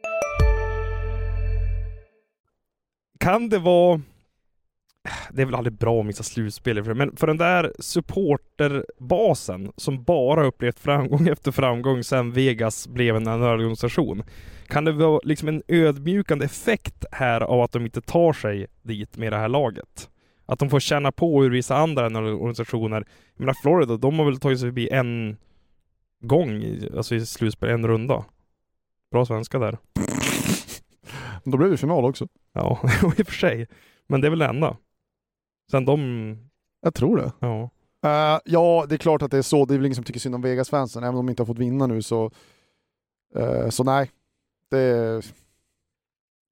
Kan det vara... Det är väl aldrig bra att missa slutspel, men för den där supporterbasen som bara upplevt framgång efter framgång sedan Vegas blev en organisation, kan det vara liksom en ödmjukande effekt här av att de inte tar sig dit med det här laget? Att de får känna på hur vissa andra organisationer, jag menar Florida, de har väl tagit sig förbi en gång alltså i slutspel, en runda. Bra svenska där. Då blev det final också. Ja, i och för sig. Men det är väl det enda. Sen Jag tror det. Ja. Ja, det är klart att det är så. Det är väl ingen som tycker synd om Vegas-fansen. Även om de inte har fått vinna nu så nej.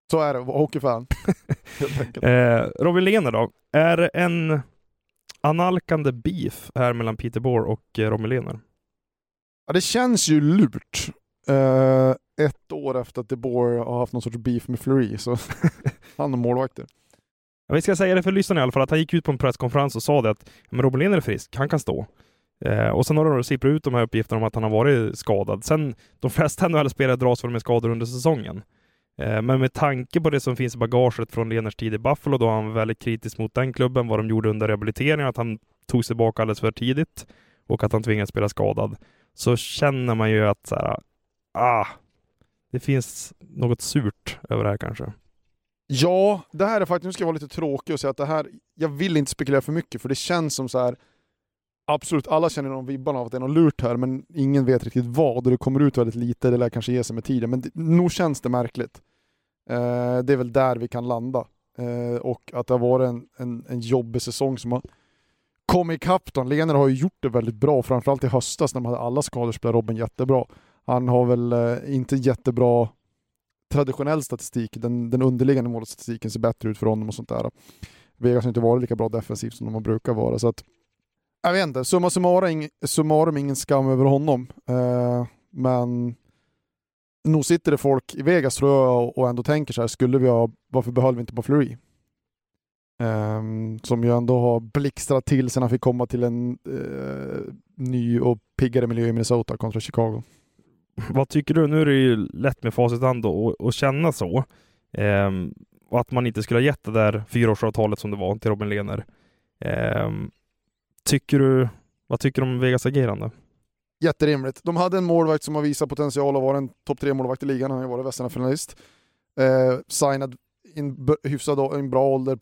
Så är det, hockeyfan. Robin Lehner då? Är det en analkande beef här mellan Peter Bohr och Robin Lehner? Ja, det känns ju lurt. Ett år efter att Bohr har haft någon sorts beef med Fleury, så han och målvakter. Ja, vi ska säga det för lyssnarna i alla fall, att han gick ut på en presskonferens och sa det att men Robin Lehner är frisk, han kan stå. Och sen har de sipprat ut de här uppgifterna om att han har varit skadad. Sen, de flesta NHL-spelare dras väl med skador under säsongen. Men med tanke på det som finns i bagaget från Lehners tid i Buffalo, då han var väldigt kritisk mot den klubben, vad de gjorde under rehabiliteringen, att han tog sig tillbaka alldeles för tidigt och att han tvingades spela skadad, så känner man ju att så här, det finns något surt över det här kanske. Ja, det här är faktiskt, nu ska jag vara lite tråkig och säga att det här, jag vill inte spekulera för mycket, för det känns som så här, absolut alla känner någon vibbarna av att det är något lurt här, men ingen vet riktigt vad, och det kommer ut väldigt lite, det lär kanske ge sig med tiden, men nog känns det märkligt. Det är väl där vi kan landa. Och att det har varit en jobbig säsong som har kommit ikapp då. Lehner har ju gjort det väldigt bra, framförallt i höstas när man hade alla skador, spelade Robin jättebra. Han har väl inte jättebra traditionell statistik, den underliggande målstatistiken ser bättre ut för honom och sånt där. Vegas har inte varit lika bra defensivt som de brukar vara, så att jag vet inte, summa summarum ingen skam över honom. Men nog sitter det folk i Vegas, tror jag, och ändå tänker så här, varför behöll vi inte på Fleury? Som ju ändå har blixtrat till sen han fick komma till en ny och piggare miljö i Minnesota kontra Chicago. Vad tycker du? Nu är det ju lätt med facit ändå att känna så. Och att man inte skulle ha gett det där 4-årsavtalet som det var till Robin Lehner. Vad tycker du om Vegas agerande? Jätterimligt. De hade en målvakt som har visat potential att vara en topp 3 målvakt i ligan. Han har varit västernfinalist. Signad en bra ålder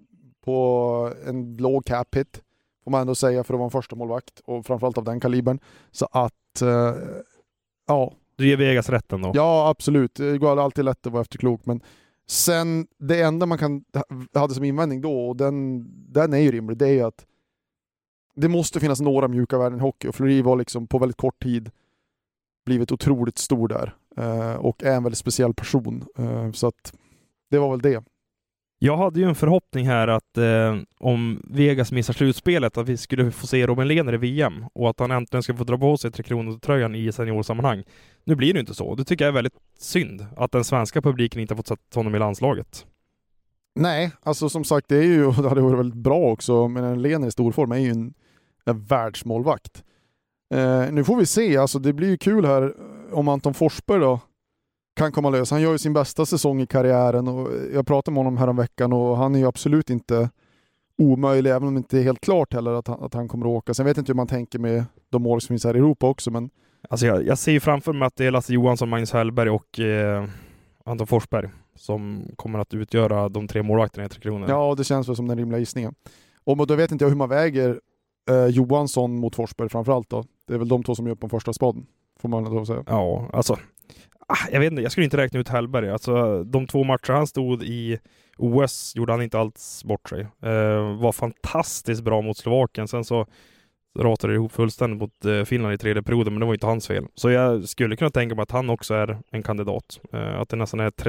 på en låg cap hit, får man ändå säga, för att vara en första målvakt och framförallt av den kalibern. Så att ja. Du ger Vegas rätten då? Ja, absolut. Det går alltid lätt att vara efterklok, men sen det enda man hade som invändning då, och den är ju rimlig, det är ju att det måste finnas några mjuka värden i hockey, och Fleury var liksom på väldigt kort tid blivit otroligt stor där och är en väldigt speciell person. Så att det var väl det. Jag hade ju en förhoppning här att om Vegas missar slutspelet att vi skulle få se Robin Lehner i VM och att han äntligen ska få dra på sig 3 kronor-tröjan i seniorsammanhang. Nu blir det inte så. Det tycker jag är väldigt synd att den svenska publiken inte har fått sett honom i landslaget. Nej, alltså som sagt, det hade varit väldigt bra också, men en Lehner i stor form är ju en världsmålvakt. Nu får vi se, alltså det blir ju kul här om Anton Forsberg då kan komma lös. Han gör ju sin bästa säsong i karriären, och jag pratade med honom här om veckan, och han är ju absolut inte omöjlig, även om det inte är helt klart heller att han kommer att åka. Sen vet jag inte hur man tänker med de mål som finns här i Europa också, men alltså jag ser ju framför mig att det är Lasse Johansson, Magnus Hellberg och Anton Forsberg som kommer att utgöra de 3 målvakterna i 3 kronor. Ja, det känns väl som den rimliga gissningen. Och då vet inte jag hur man väger Johansson mot Forsberg framförallt då. Det är väl de 2 som gör på den första spaden, får man då säga. Ja, alltså jag vet inte, jag skulle inte räkna ut Hellberg. Alltså de 2 matcher han stod i OS gjorde han inte alls bort sig. Var fantastiskt bra mot Slovakien. Sen så ratade det ihop fullständigt mot Finland i 3:e perioden, men det var inte hans fel. Så jag skulle kunna tänka mig att han också är en kandidat. Att det nästan är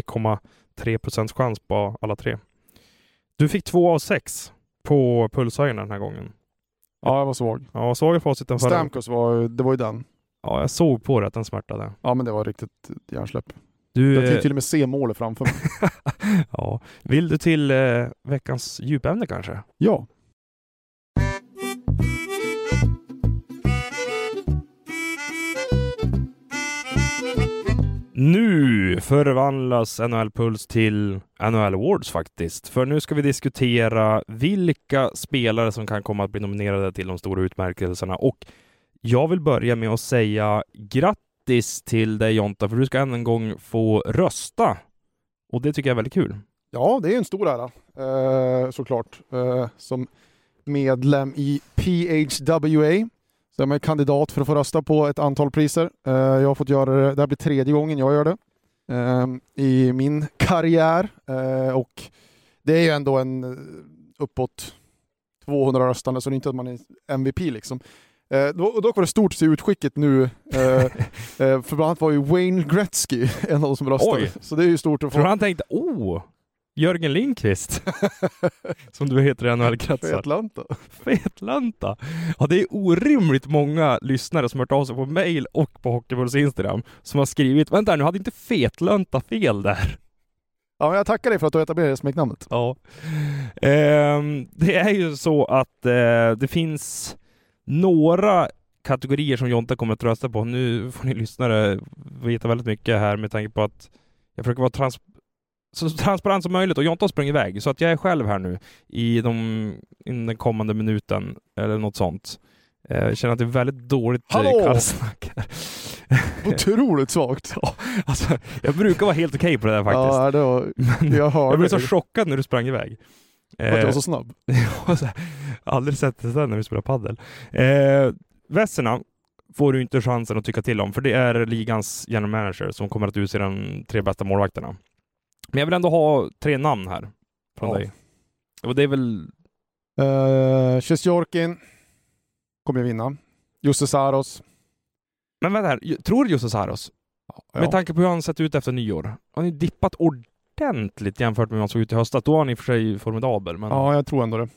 33,3% chans på alla 3. Du fick 2 av 6 på pulshöjden den här gången. Ja, jag var svag. Ja, svag i faciten förra. Stamkos det var ju den. Ja, jag såg på det att den smärtade. Ja, men det var riktigt hjärnsläpp. Jag kan till och med se målet framför mig. Ja. Vill du till veckans djupämne kanske? Ja. Nu förvandlas NHL-puls till NHL Awards faktiskt. För nu ska vi diskutera vilka spelare som kan komma att bli nominerade till de stora utmärkelserna. Och jag vill börja med att säga grattis till dig, Jonta, för du ska än en gång få rösta. Och det tycker jag är väldigt kul. Ja, det är en stor ära, såklart. Som medlem i PHWA. Så jag är kandidat för att få rösta på ett antal priser. Jag har fått göra det här blir 3:e gången jag gör det i min karriär. Och det är ju ändå en uppåt 200 röstande, så det är inte att man är MVP liksom. Dock var det stort att se utskicket nu. För bland annat var ju Wayne Gretzky en av de som röstade. Oj. Så det är ju stort att få. Tror han tänkte, Jörgen Lindqvist. Som du heter i NHL-kretsar. Fetlanta. Ja, det är orimligt många lyssnare som har hört av sig på mail och på Hockeypulls Instagram som har skrivit, vänta nu, hade inte Fetlanta fel där? Ja, men jag tackar dig för att du etablerade smeknamnet. Ja. Det är ju så att det finns några kategorier som Jonta kommer att rösta på. Nu får ni lyssnare veta väldigt mycket här med tanke på att jag försöker vara så transparent som möjligt och Jonta springer iväg. Så att jag är själv här nu i den kommande minuten eller något sånt. Jag känner att det är väldigt dåligt kallsnack här. Otroligt svagt. Ja, alltså, jag brukar vara helt okej på det där faktiskt. Ja, det var, jag blev så chockad när du sprang iväg. Att jag var så snabb. Aldrig sett det där när vi spelar paddel. Vässerna får du inte chansen att tycka till om, för det är ligans general manager som kommer att utse de 3 bästa målvakterna. Men jag vill ändå ha 3 namn här från dig. Och det är väl... Shesterkin kommer jag vinna. Jussi Saros. Men vänta här, tror du Jussi Saros? Ja. Med tanke på hur han sett ut efter nyår. Han har ju dippat ordentligt jämfört med hur han såg ut i höstas. Då var han i och för sig formidabel. Men... Ja, jag tror ändå det.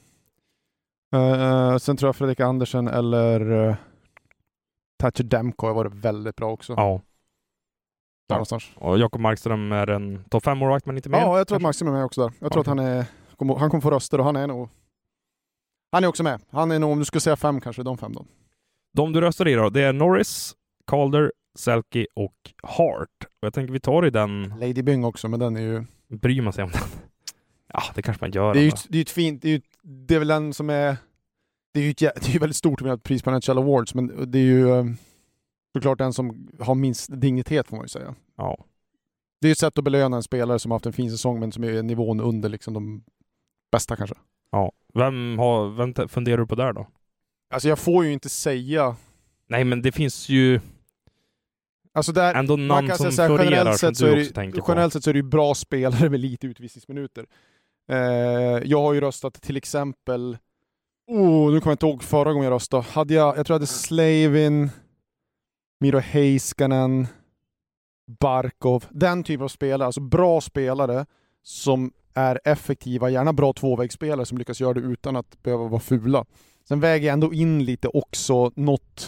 Sen tror jag Fredrik Andersen eller Thatcher Demko har varit väldigt bra också. Ja. Där någonstans. Och Jakob Markström är en topp 5-målvakt, men inte mer. Ja, jag tror att Markström är med också där. Jag tror att han kommer få röster och han är också med. Han är nog, om du skulle säga 5 kanske, de 5 då. De du röstar i då, det är Norris, Calder, Selke och Hart. Och jag tänker vi tar i den... Lady Byng också, men den är ju... Bryr man sig om den? Ja, det kanske man gör. Det är ju ett fint... Det är väl den som är... Det är ju väldigt stort med pris på NHL Awards, men det är ju såklart den som har minst dignitet får man ju säga. Ja. Det är ju ett sätt att belöna en spelare som har haft en fin säsong men som är nivån under liksom de bästa kanske. Ja. Vem funderar du på där då? Alltså jag får ju inte säga... Nej, men det finns ju alltså där, ändå namn som florerar som du också tänker på. Generellt sett så är det ju bra spelare med lite utvisningsminuter. Jag har ju röstat till exempel... nu kommer jag inte ihåg förra gången jag röstade. Jag tror jag hade Slavin, Miro Heiskanen, Barkov. Den typen av spelare, alltså bra spelare som är effektiva, gärna bra tvåvägsspelare som lyckas göra det utan att behöva vara fula. Sen väger jag ändå in lite också något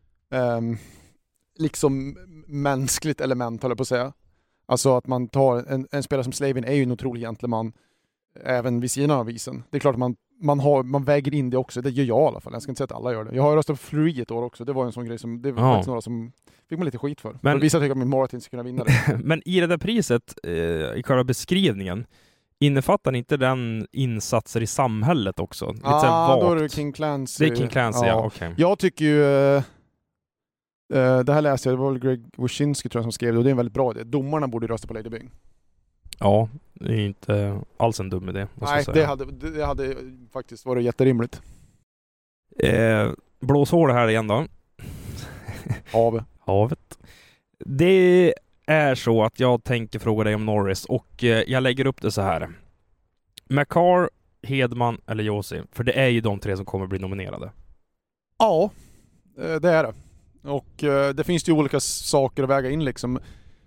liksom mänskligt element, håller jag på att säga. Alltså att man tar en spelare som Slavin är ju en otrolig gentleman även vid sidan av isen. Det är klart att man väger in det också. Det gör jag i alla fall. Jag ska inte säga att alla gör det. Jag har röstat på Fleury ett år också. Det var en sån grej som det var faktiskt några som fick man lite skit för. Men vissa tycker att min Martin ska kunna vinna det. Men i det där priset, i själva beskrivningen, innefattar inte den insatser i samhället också? Lite då är det King Clancy. Det är King Clancy, ja. Okay. Jag tycker ju... det här läste jag, det var väl Greg Wyshynski tror jag som skrev det, och det är en väldigt bra idé. Domarna borde rösta på Lady Byng. Ja, det är inte alls en dum idé. Nej, det hade faktiskt varit jätterimligt. Blåshål här igen då. Havet. Det är så att jag tänker fråga dig om Norris och jag lägger upp det så här. Makar, Hedman eller Josi, för det är ju de 3 som kommer bli nominerade. Ja, det är det. Och det finns ju olika saker att väga in liksom.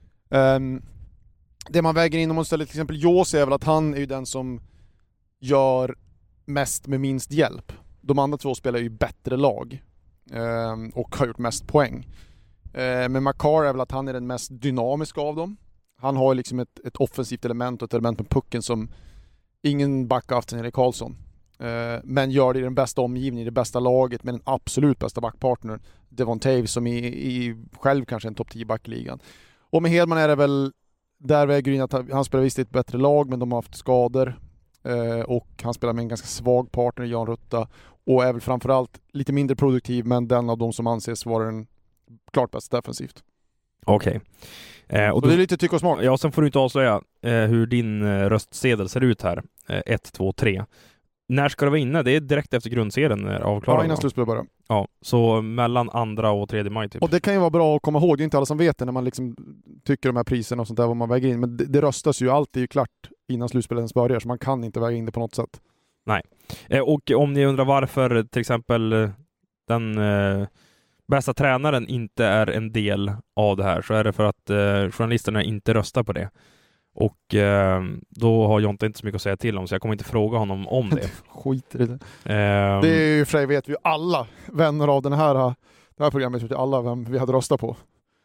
Det man väger in om man ställer till exempel Josi är väl att han är ju den som gör mest med minst hjälp. De andra 2 spelar ju bättre lag och har gjort mest poäng. Men Makar är väl att han är den mest dynamiska av dem. Han har liksom ett offensivt element och ett element med pucken som ingen back haft än Erik Karlsson. Men gör det i den bästa omgivningen, i det bästa laget med den absolut bästa backpartner. Devon Taves som i själv kanske en topp 10 back i ligan. Och med Hedman är det väl där väger in att han spelar visst i ett bättre lag, men de har haft skador. Och han spelar med en ganska svag partner, Jan Rutta. Och är väl framförallt lite mindre produktiv, men den av dem som anses vara den klart bäst defensivt. Okej. Och det är lite tyck och smak. Ja, sen får du inte avslöja hur din röstsedel ser ut här. 1, 2, 3. När ska det vara inne? Det är direkt efter grundserien avklarad. Ja, innan slutspelet börjar. Ja, så mellan 2 och 3 maj typ. Och det kan ju vara bra att komma ihåg. Det är inte alla som vet det när man liksom tycker de här priserna och sånt där vad man väger in. Men det röstas ju, allt är ju klart innan slutspelet ens börjar, så man kan inte väga in det på något sätt. Nej. Och om ni undrar varför till exempel den bästa tränaren inte är en del av det här, så är det för att journalisterna inte röstar på det. Och då har Jonte inte så mycket att säga till om, så jag kommer inte fråga honom om det. Skit i det. Det är ju, för det vet vi alla vänner av det här programmet, vet alla vem vi hade röstat på.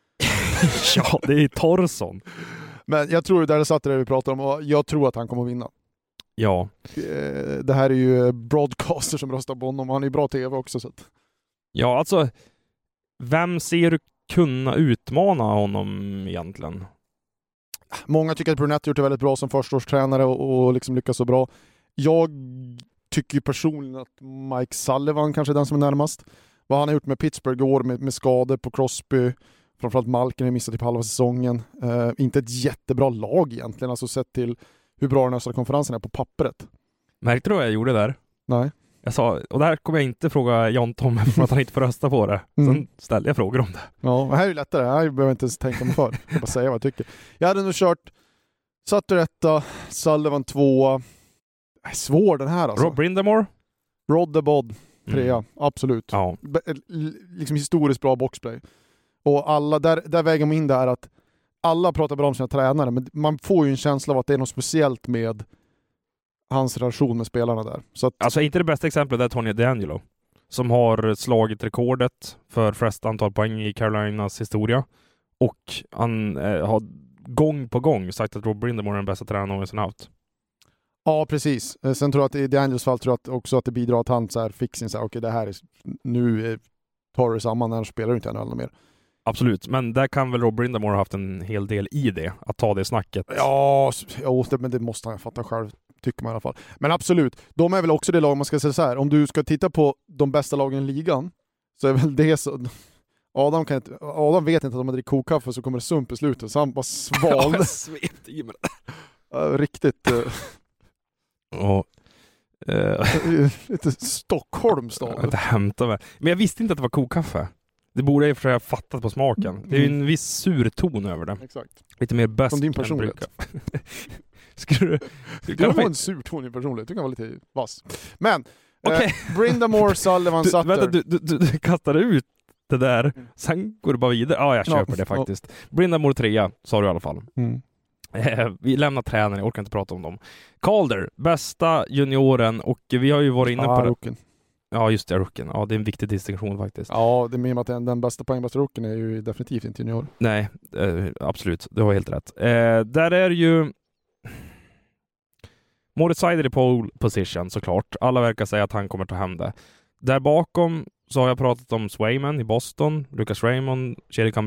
Ja, det är Torsson. Men jag tror där det satt det vi pratar om, och jag tror att han kommer att vinna. Ja. Det här är ju broadcaster som röstar på honom, han är ju bra tv också. Så att... Ja, alltså vem ser du kunna utmana honom egentligen? Många tycker att Brunette gjort det väldigt bra som förstaårstränare och liksom lyckas så bra. Jag tycker personligen att Mike Sullivan kanske är den som är närmast. Vad han har gjort med Pittsburgh i år med skador på Crosby, framförallt Malkin har missat typ halva säsongen. Inte ett jättebra lag egentligen, alltså sett till hur bra den östra konferensen är på pappret. Märkte du vad jag gjorde där? Nej. Jag sa, och där kommer jag inte fråga Jan Tom för att han inte får rösta på det. Sen ställde jag frågor om det. Ja, det här är ju lättare. Här behöver jag inte ens tänka mig för. Jag bara säga vad jag tycker. Jag hade nog kört Sutter 1, Sullivan 2. Svår den här alltså. Rob Brindamore? Rod the Bod 3, absolut. Ja. Liksom historiskt bra boxplay. Och alla, där väger man in det här att alla pratar bra om sina tränare, men man får ju en känsla av att det är något speciellt med hans relation med spelarna där. Så att... Alltså inte det bästa exemplet är Tony DeAngelo, som har slagit rekordet för flest antal poäng i Carolinas historia. Och han har gång på gång sagt att Rob Brindamore är den bästa tränaren någonsin haft. Ja, precis. Sen tror jag att i DeAngelos fall tror jag också att det bidrar att han så här fick sin så här, okej, det här är nu tar det samman, när han spelar inte NHL mer. Absolut, men där kan väl Rob Brindamore ha haft en hel del i det, att ta det snacket. Ja, men det måste han fatta själv, tycker man i alla fall. Men absolut, de är väl också det lag, man ska säga så här, om du ska titta på de bästa lagen i ligan, så är väl det så... Adam vet inte att de har drickit kokkaffe, så kommer det sump i slutet, så han bara svalde. Jag svepte i mig det. Riktigt... Ja. Lite Stockholmsstad. Inte hämta mig. Men jag visste inte att det var kokkaffe. Det borde jag i och för sig ha fattat på smaken. Det är ju en viss sur ton över det. Exakt. Lite mer bäst som din personlighet. Du har en sur ton i din personlighet. Du kan vara lite vass. Men Brindamore, Sullivan, Sutter. Vänta, du kastade ut det där. Sen går du bara vidare. Ja, jag köper det faktiskt. Brindamore 3, sa du i alla fall. Vi lämnar tränaren, jag orkar inte prata om dem. Calder, bästa junioren, och vi har ju varit inne på Rooken. Ja, just det, Rooken. Ja, det är en viktig distinktion faktiskt. Ja, det med att den bästa poängbästa Rooken är ju definitivt inte junior. Nej, absolut. Du har helt rätt. Där är ju Moritz Seider i pole position, såklart. Alla verkar säga att han kommer ta hem det. Där bakom så har jag pratat om Swayman i Boston, Lucas Raymond,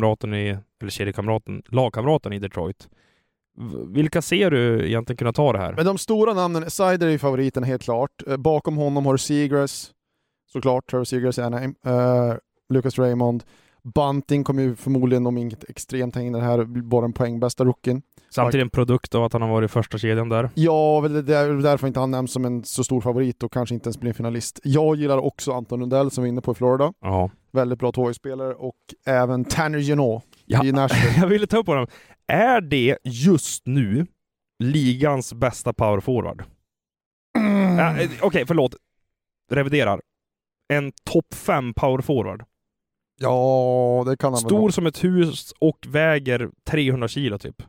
lagkamraten i Detroit. Vilka ser du egentligen kunna ta det här? Men de stora namnen, Seider är ju favoriten helt klart. Bakom honom har du Seagrass, såklart, Trevor Seagrass i Anaheim. Lucas Raymond. Bunting kommer ju förmodligen, om inget extremt hängande här, bara en poäng bästa rookien. Samtidigt en produkt av att han har varit i första kedjan där. Ja, det är därför inte han nämns som en så stor favorit och kanske inte ens blir en finalist. Jag gillar också Anton Lundell som är inne på i Florida. Ja. Väldigt bra tvåhjulsspelare, och även Tanner Jeannot i Nashville. Jag ville ta upp på dem. Är det just nu ligans bästa powerforward? Okej, förlåt. Reviderar. En topp 5 powerforward. Ja, det kan han stor väl som ett hus och väger 300 kilo typ.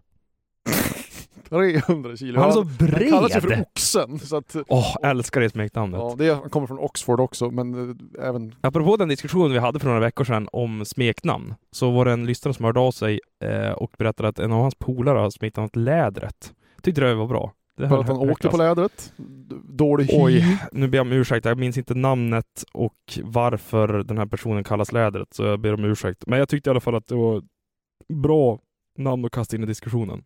300 kilo. Han är så bred. Han kallas ju för Oxen. Älskar det smeknamnet. Ja, det kommer från Oxford också, men även... Apropå den diskussionen vi hade för några veckor sedan om smeknamn, så var det en lyssnare som hörde av sig och berättade att en av hans polare har smeknamnet Lädret. Jag tyckte det var bra. För att han åkte på lädret. Dålig hy. Oj, nu ber jag om ursäkt. Jag minns inte namnet och varför den här personen kallas Lädret, så jag ber om ursäkt. Men jag tyckte i alla fall att det var bra namn att kasta in i diskussionen.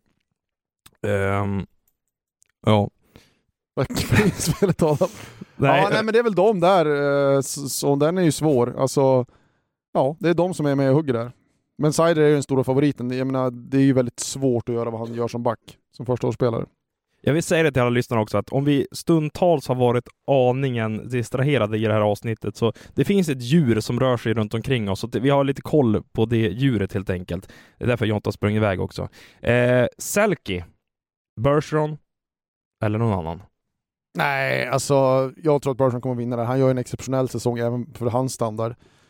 Ja. Spelet talat. Nej, men det är väl de där. Så den är ju svår. Alltså, ja, det är de som är med och hugger där. Men Seider är ju den stora favoriten. Jag menar, det är ju väldigt svårt att göra vad han gör som back, som förstaårsspelare. Jag vill säga det till alla lyssnare också, att om vi stundtals har varit aningen distraherade i det här avsnittet, så det finns ett djur som rör sig runt omkring oss, så vi har lite koll på det djuret helt enkelt. Det är därför Jonta sprang iväg också. Selke, Bergeron eller någon annan? Nej, alltså jag tror att Bergeron kommer vinna det. Han gör en exceptionell säsong även för hans standard.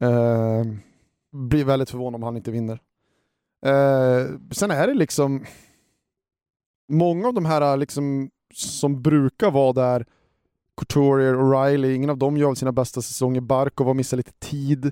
Blir väldigt förvånad om han inte vinner. Sen är det liksom många av de här liksom, som brukar vara där, Couturier och Riley, ingen av dem gör sina bästa säsonger. Barkov har missat lite tid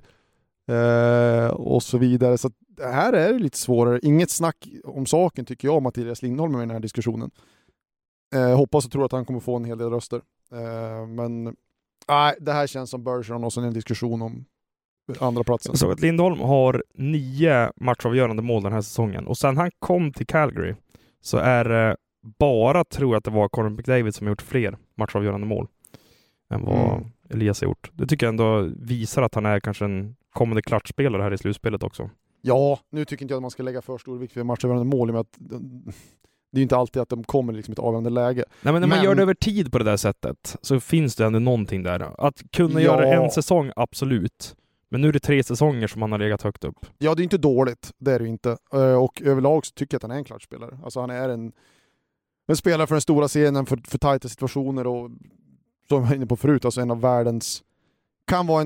och så vidare. Så här är det lite svårare. Inget snack om saken tycker jag om Mattias Lindholm i den här diskussionen. Hoppas och tror att han kommer få en hel del röster. Men det här känns som Bergeron och så en diskussion om andra platsen. Så att Lindholm har 9 matchavgörande mål den här säsongen. Och sen han kom till Calgary så är det bara, tror jag att det var Connor McDavid som har gjort fler matchavgörande mål än vad Elias har gjort. Det tycker jag ändå visar att han är kanske en kommande klatschspelare här i slutspelet också. Ja, nu tycker inte jag att man ska lägga för stor vikt vid matchavgörande mål, med att det är ju inte alltid att de kommer liksom ett avgörande läge. Nej, men när man gör det över tid på det där sättet så finns det ändå någonting där. Att kunna göra en säsong, absolut. Men nu är det 3 säsonger som han har legat högt upp. Ja, det är inte dåligt. Det är det inte. Och överlag så tycker jag att han är en klatschspelare. Alltså han är en spelare för den stora scenen, för tajta situationer, och som jag var inne på förut, alltså en av världens, kan vara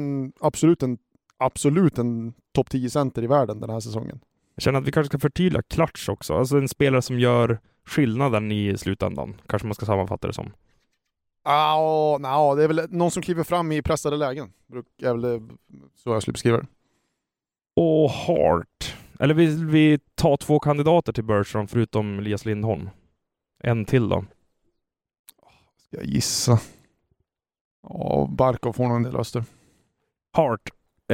absolut en topp 10 center i världen den här säsongen. Jag känner att vi kanske ska förtydliga klatsch också. Alltså en spelare som gör skillnaden i slutändan. Kanske man ska sammanfatta det som. Det är väl någon som kliver fram i pressade lägen. Det är väl det, så jag skulle beskriva det. Och Hart. Eller vill vi ta 2 kandidater till Bergeron förutom Elias Lindholm? En till då? Ska jag gissa? Barkov får nog en del röster. Hart.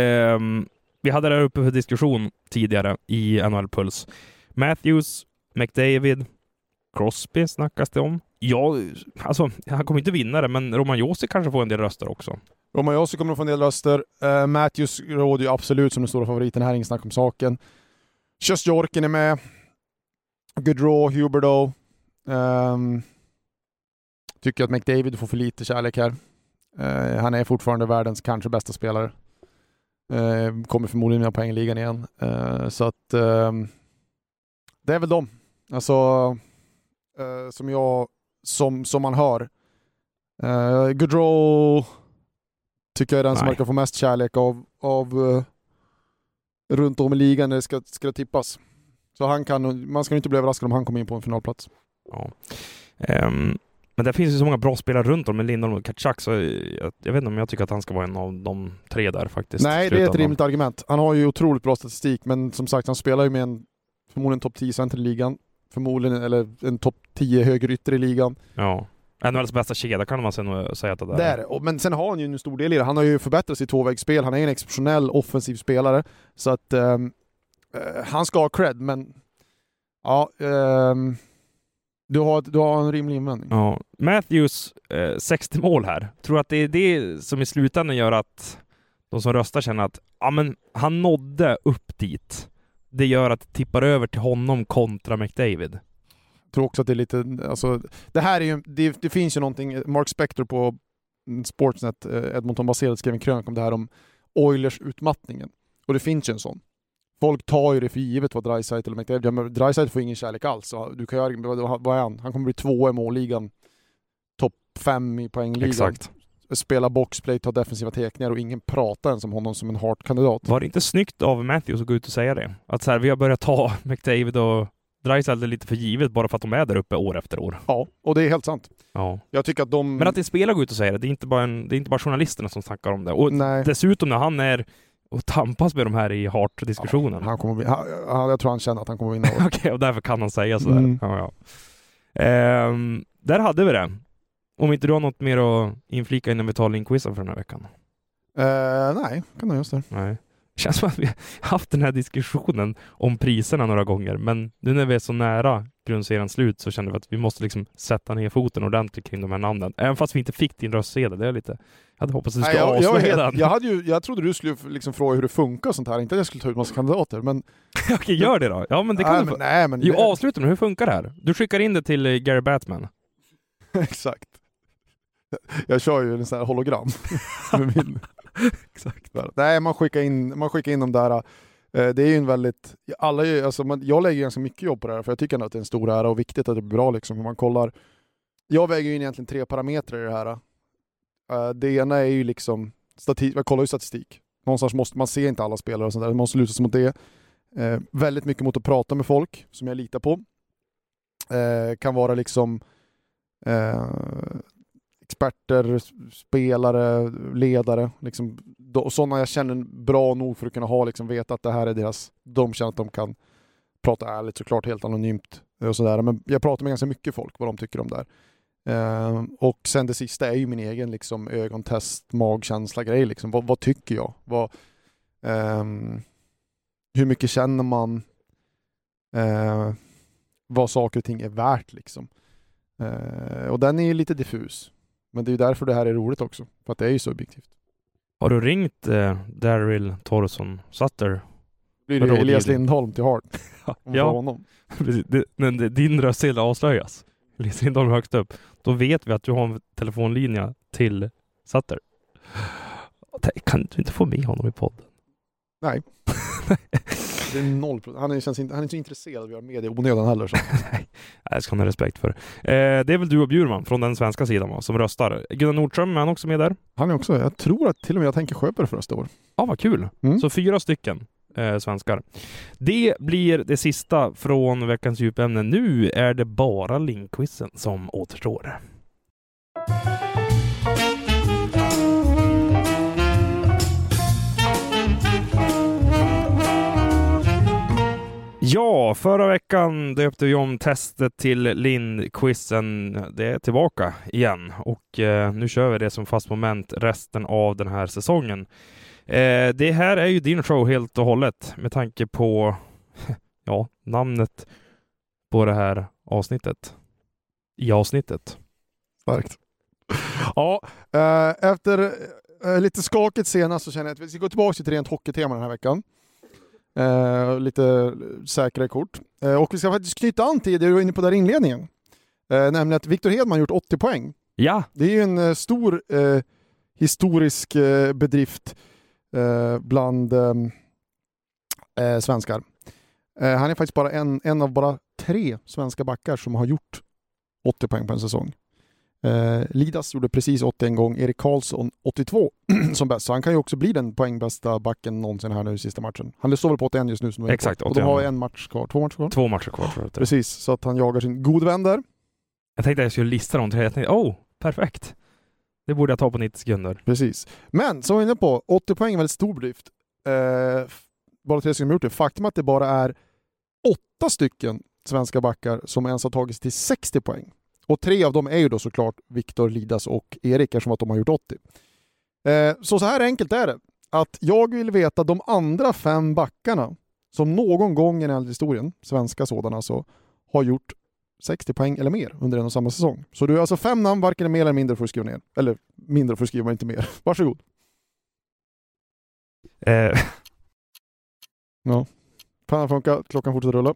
Vi hade det här uppe för diskussion tidigare i NHL Puls. Matthews, McDavid, Crosby snackas det om. Ja, alltså han kommer inte vinna det, men Roman Josi kanske får en del röster också. Roman Josi kommer att få en del röster. Matthews råder ju absolut som den stora favoriten här, ingen snack om saken. Sjostjorkin är med. Gaudreau, Huberdeau. Tycker att McDavid får för lite kärlek här. Han är fortfarande världens kanske bästa spelare. Kommer förmodligen med poängligan igen. Så att det är väl dem. Alltså som man hör. Gaudreau tycker jag är den som verkar få mest kärlek av runt om i ligan när det ska tippas. Så man ska inte bli överraskad om han kommer in på en finalplats. Ja. Men det finns ju så många bra spelare runt om med Lindholm och Tkachuk, så jag vet inte om jag tycker att han ska vara en av de 3 där faktiskt. Nej, det är ett rimligt argument. Han har ju otroligt bra statistik, men som sagt han spelar ju med förmodligen topp 10 center i ligan. Förmodligen, eller en topp 10 högerytter i ligan. Ja. NHLs bästa kedja kan man säga att det är. Det. Men sen har han ju en stor del i det. Han har ju förbättrat sitt tvåvägsspel. Han är en exceptionell offensiv spelare. Så att han ska ha cred, men ja, du har en rimlig invändning. Ja. Matthews 60 mål här. Tror att det är det som i slutändan gör att de som röstar känner att men han nådde upp dit. Det gör att det tippar över till honom kontra McDavid. Jag tror också att det är lite, alltså, det här är ju, det finns ju någonting, Mark Spector på Sportsnet, Edmonton-baserat, skrev en krönika om det här om Oilers-utmattningen. Och det finns ju en sån. Folk tar ju det för givet vad Draisaitl eller McDavid. Draisaitl får ingen kärlek alls. Så du kan göra, vad är han? Han kommer bli 2 i målligan. Topp 5 i poängligan. Exakt. Spela boxplay, ta defensiva tekningar och ingen pratar ens om honom som en Hart-kandidat. Var det inte snyggt av Matthews att gå ut och säga det? Att så här, vi har börjat ta McDavid och Draisaitl lite för givet bara för att de är där uppe år efter år. Ja, och det är helt sant. Ja. Jag tycker att Men att det spelar gå ut och säga det är inte bara journalisterna som snackar om det. Och nej. Dessutom när han är och tampas med de här i Hart-diskussionen. Ja, jag tror han känner att han kommer vinna. Okej, och därför kan han säga sådär. Ja. Där hade vi det. Om inte du har något mer att inflika innan vi tar Linkquizen för den här veckan. Nej, kan jag just det. Nej. Det känns som att vi har haft den här diskussionen om priserna några gånger, men nu när vi är så nära grundseriens slut så känner vi att vi måste liksom sätta ner foten ordentligt kring de här namnen. Även fast vi inte fick din röstsedel. Det är lite... Jag hade hoppats att du skulle avslöja den. Jag trodde du skulle liksom fråga hur det funkar och sånt här. Inte att jag skulle ta ut massa kandidater, men... Okej, gör det då. Ja, men det kan du få... avsluta med. Hur funkar det här? Du skickar in det till Gary Batman. Exakt. Jag kör ju en sån här hologram. Exakt. Nej, man skickar in de där. Det är ju en väldigt... jag lägger ganska mycket jobb på det här, för jag tycker att det är en stor ära och viktigt att det blir bra. Liksom. Om man kollar... Jag väger ju in egentligen 3 parametrar i det här. Det ena är ju liksom... Jag kollar ju statistik. någonstans måste man se inte alla spelare och sånt där. Man måste luta sig mot det. Väldigt mycket mot att prata med folk som jag litar på. Kan vara liksom experter, spelare, ledare. Liksom, sådana jag känner bra nog för att kunna ha, liksom, veta att det här är deras... De känner att de kan prata ärligt, såklart helt anonymt. Och sådär. Men jag pratar med ganska mycket folk, vad de tycker om det här. Och sen det sista är ju min egen liksom, ögontest, magkänsla grej. Liksom. Vad tycker jag? Hur mycket känner man? Vad saker och ting är värt. Liksom. Och den är ju lite diffus. Men det är ju därför det här är roligt också. För att det är ju så objektivt. Har du ringt Daryl Torresson Sutter? Blir det Elias Lindholm till Hart? Ja. Honom. Men din röstsedel avslöjas. Elias Lindholm högst upp. Då vet vi att du har en telefonlinje till Sutter. Kan du inte få med honom i podden? Nej. Det är 0%. Han är inte så intresserad av att göra media onödan heller. Så. Nej, det ska han ha respekt för. Det är väl du och Bjurman från den svenska sidan, va, som röstar. Gunnar Nordström, är han också med där? Han är också. Jag tror att till och med jag tänker Sjöberg för nästa år. Ja, vad kul. Så 4 stycken svenskar. Det blir det sista från veckans djupämne. Nu är det bara linkquizen som återstår. Ja, förra veckan döpte vi om testet till Linn-quizen. Det är tillbaka igen och nu kör vi det som fast moment resten av den här säsongen. Det här är ju din show helt och hållet med tanke på namnet på det här avsnittet. I avsnittet. Starkt. Ja, efter lite skakigt senast så känner jag att vi ska gå tillbaka till rent hockeytema den här veckan. Lite säkra kort. Och vi ska faktiskt knyta an till det du var inne på där i inledningen. Nämligen att Victor Hedman gjort 80 poäng. Ja. Det är ju en stor historisk bedrift bland svenskar. Han är faktiskt bara en av bara 3 svenska backar som har gjort 80 poäng på en säsong. Lidas gjorde precis 81 gång, Erik Karlsson 82 som bäst. Så han kan ju också bli den poängbästa backen någonsin här nu i sista matchen. Han står väl på 81 just nu. Som exakt. Och de har 2 matcher kvar. 2 matcher kvar. Precis, så att han jagar sin god vän där. Jag tänkte att jag skulle lista de 3. Jag tänkte, perfekt. Det borde jag ta på 90 sekunder. Precis. Men, som jag var inne på, 80 poäng är väldigt stor bedrift. Bara 3 stycken har gjort det. Faktum att det bara är 8 stycken svenska backar som ens har tagit sig till 60 poäng. Och 3 av dem är ju då såklart Victor, Lidas och Erik, eftersom att de har gjort 80. Så här enkelt är det. Att jag vill veta de andra 5 backarna som någon gång i den här historien, svenska sådana, så har gjort 60 poäng eller mer under en och samma säsong. Så du är alltså 5 namn, varken mer eller mindre får du skriva ner. Eller mindre får du skriva, men inte mer. Varsågod. Ja. Fan funkar. Klockan fortsätter rulla.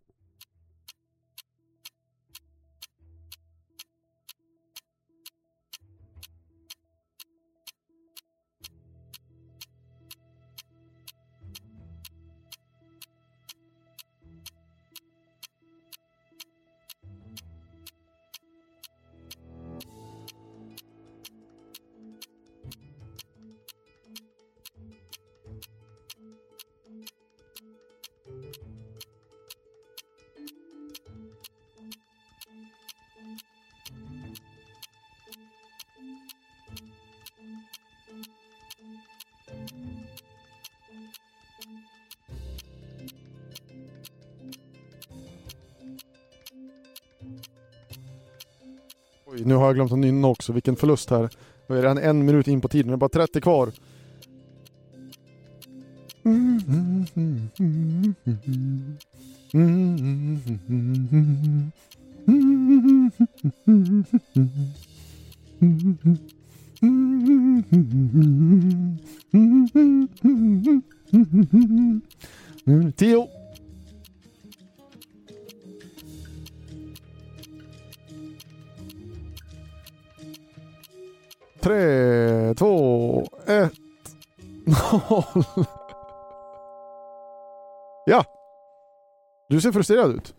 Oj, nu har jag glömt att nynna också. Vilken förlust här. Nu är det 1 minut in på tiden. Det är bara 30 kvar. Tio. 3, 2, 1, 0. Ja. Du ser frustrerad ut.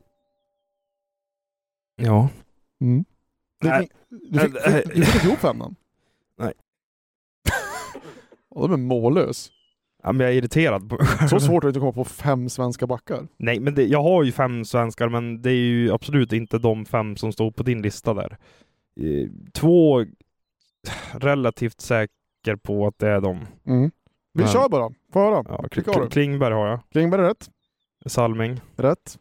Ja. Mm. Du fick ihop 5. Nej. Och de är mållös. Ja, men jag är irriterad på Så svårt att inte komma på 5 svenska backar. Nej, men jag har ju 5 svenskar, men det är ju absolut inte de 5 som står på din lista där. 2 relativt säker på att det är de. Vi kör bara. Få höra. Ja, Klingberg har jag. Klingberg är rätt. Salming. Rätt.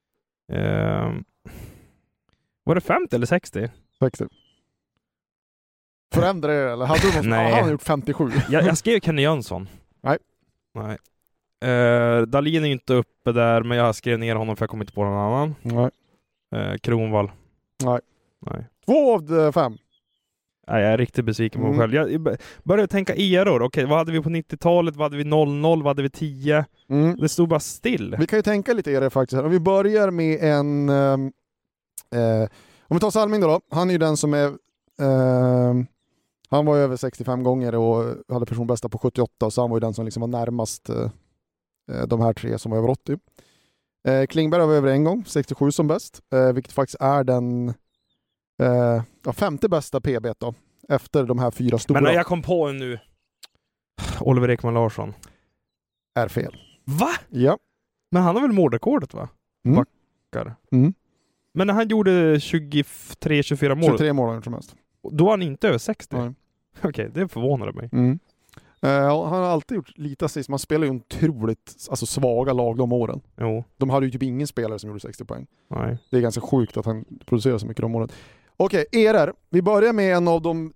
Var det 50 eller 60? 60. Förändra det, eller hade du någon? Nej. Han har gjort 57. Jag skrev Kenny Jönsson. Nej. Dahlin är ju inte uppe där, men jag skrev ner honom för jag kom inte på någon annan. Nej. Kronwall. Nej. 2 av 5. Nej, jag är riktigt besviken på mig själv. Jag började tänka eror. Okej, vad hade vi på 90-talet? Vad hade vi 00? Vad hade vi 10? Det stod bara still. Vi kan ju tänka lite eror faktiskt. Om vi börjar med en... om vi tar Salming då. Han är ju den som är... han var över 65 gånger och hade personbästa på 78. Så han var ju den som liksom var närmast de här 3 som var över 80. Klingberg var över en gång. 67 som bäst. Vilket faktiskt är den... 50 bästa PB då, efter de här 4 stora. Men jag kom på nu. Oliver Ekman Larsson. Är fel. Va? Ja. Men han har väl målrekordet, va? Backar. Men när han gjorde 23-24 mål. 23 mål har han som helst. Då var han inte över 60. Nej. Okej, det förvånade mig. Han har alltid gjort lite assist. Man spelar ju otroligt svaga lag de åren. Jo. De hade ju typ ingen spelare som gjorde 60 poäng. Nej. Det är ganska sjukt att han producerar så mycket de åren. Okej, ERR. Vi börjar med en av de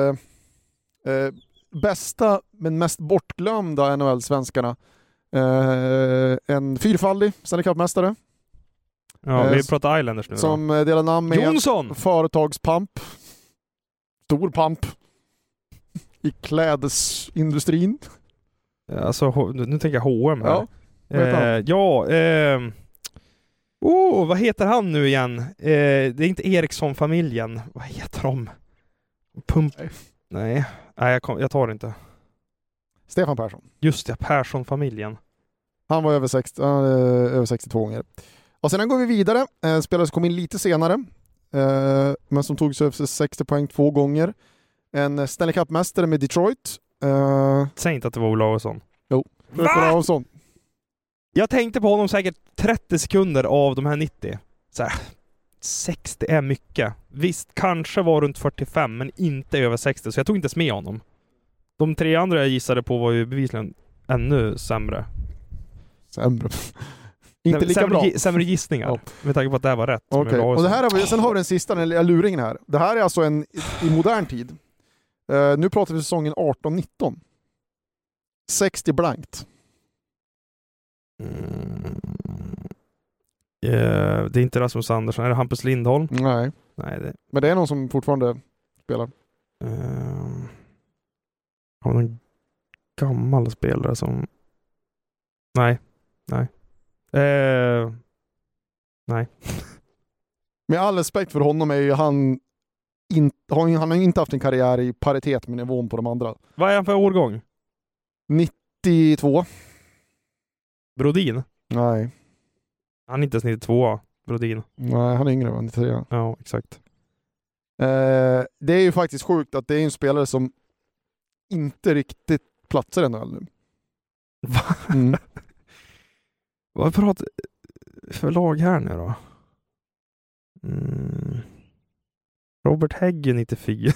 bästa men mest bortglömda NHL-svenskarna. En 4-faldig Stanley Cup-mästare. Ja, vi pratar Islanders nu då. Som delar namn med Jonsson! Företagspamp. Stor pamp. I klädesindustrin. Alltså, nu tänker jag H&M här. Ja, vad heter han nu igen? Det är inte Eriksson-familjen. Vad heter de? Nej, jag tar det inte. Stefan Persson. Just det, Persson-familjen. Han var över 62 gånger. Och sen går vi vidare. Spelare som kom in lite senare. Men som tog sig över 60 poäng 2 gånger. En Stanley Cup-mästare med Detroit. Säg inte att det var Olausson. Jo. Olausson. Jag tänkte på honom säkert 30 sekunder av de här 90. Så här, 60 är mycket. Visst, kanske var runt 45, men inte över 60. Så jag tog inte ens med honom. De 3 andra jag gissade på var ju bevisligen ännu sämre. Sämre? Inte lika sämre, bra. Sämre gissningar. Ja. Med tanke på att det här var rätt. Okay. Och det här har vi, sen har vi den sista, den luringen här. Det här är alltså i modern tid. Nu pratar vi säsongen 18-19. 60 blankt. Det är inte Rasmus Andersson. Är det Hampus Lindholm? Nej. Men det är någon som fortfarande spelar. Har någon gammal spelare som... Nej. Med all respekt för honom är ju han har inte haft en karriär i paritet med nivån på de andra. Vad är han för årgång? 92. Brodin? Nej. Han är inte ens 92, Brodin. Nej, han är yngre, va? 93. Ja, exakt. Det är ju faktiskt sjukt att det är en spelare som inte riktigt platsar ännu. Va? Vad pratar för lag här nu då? Robert Hägg 94.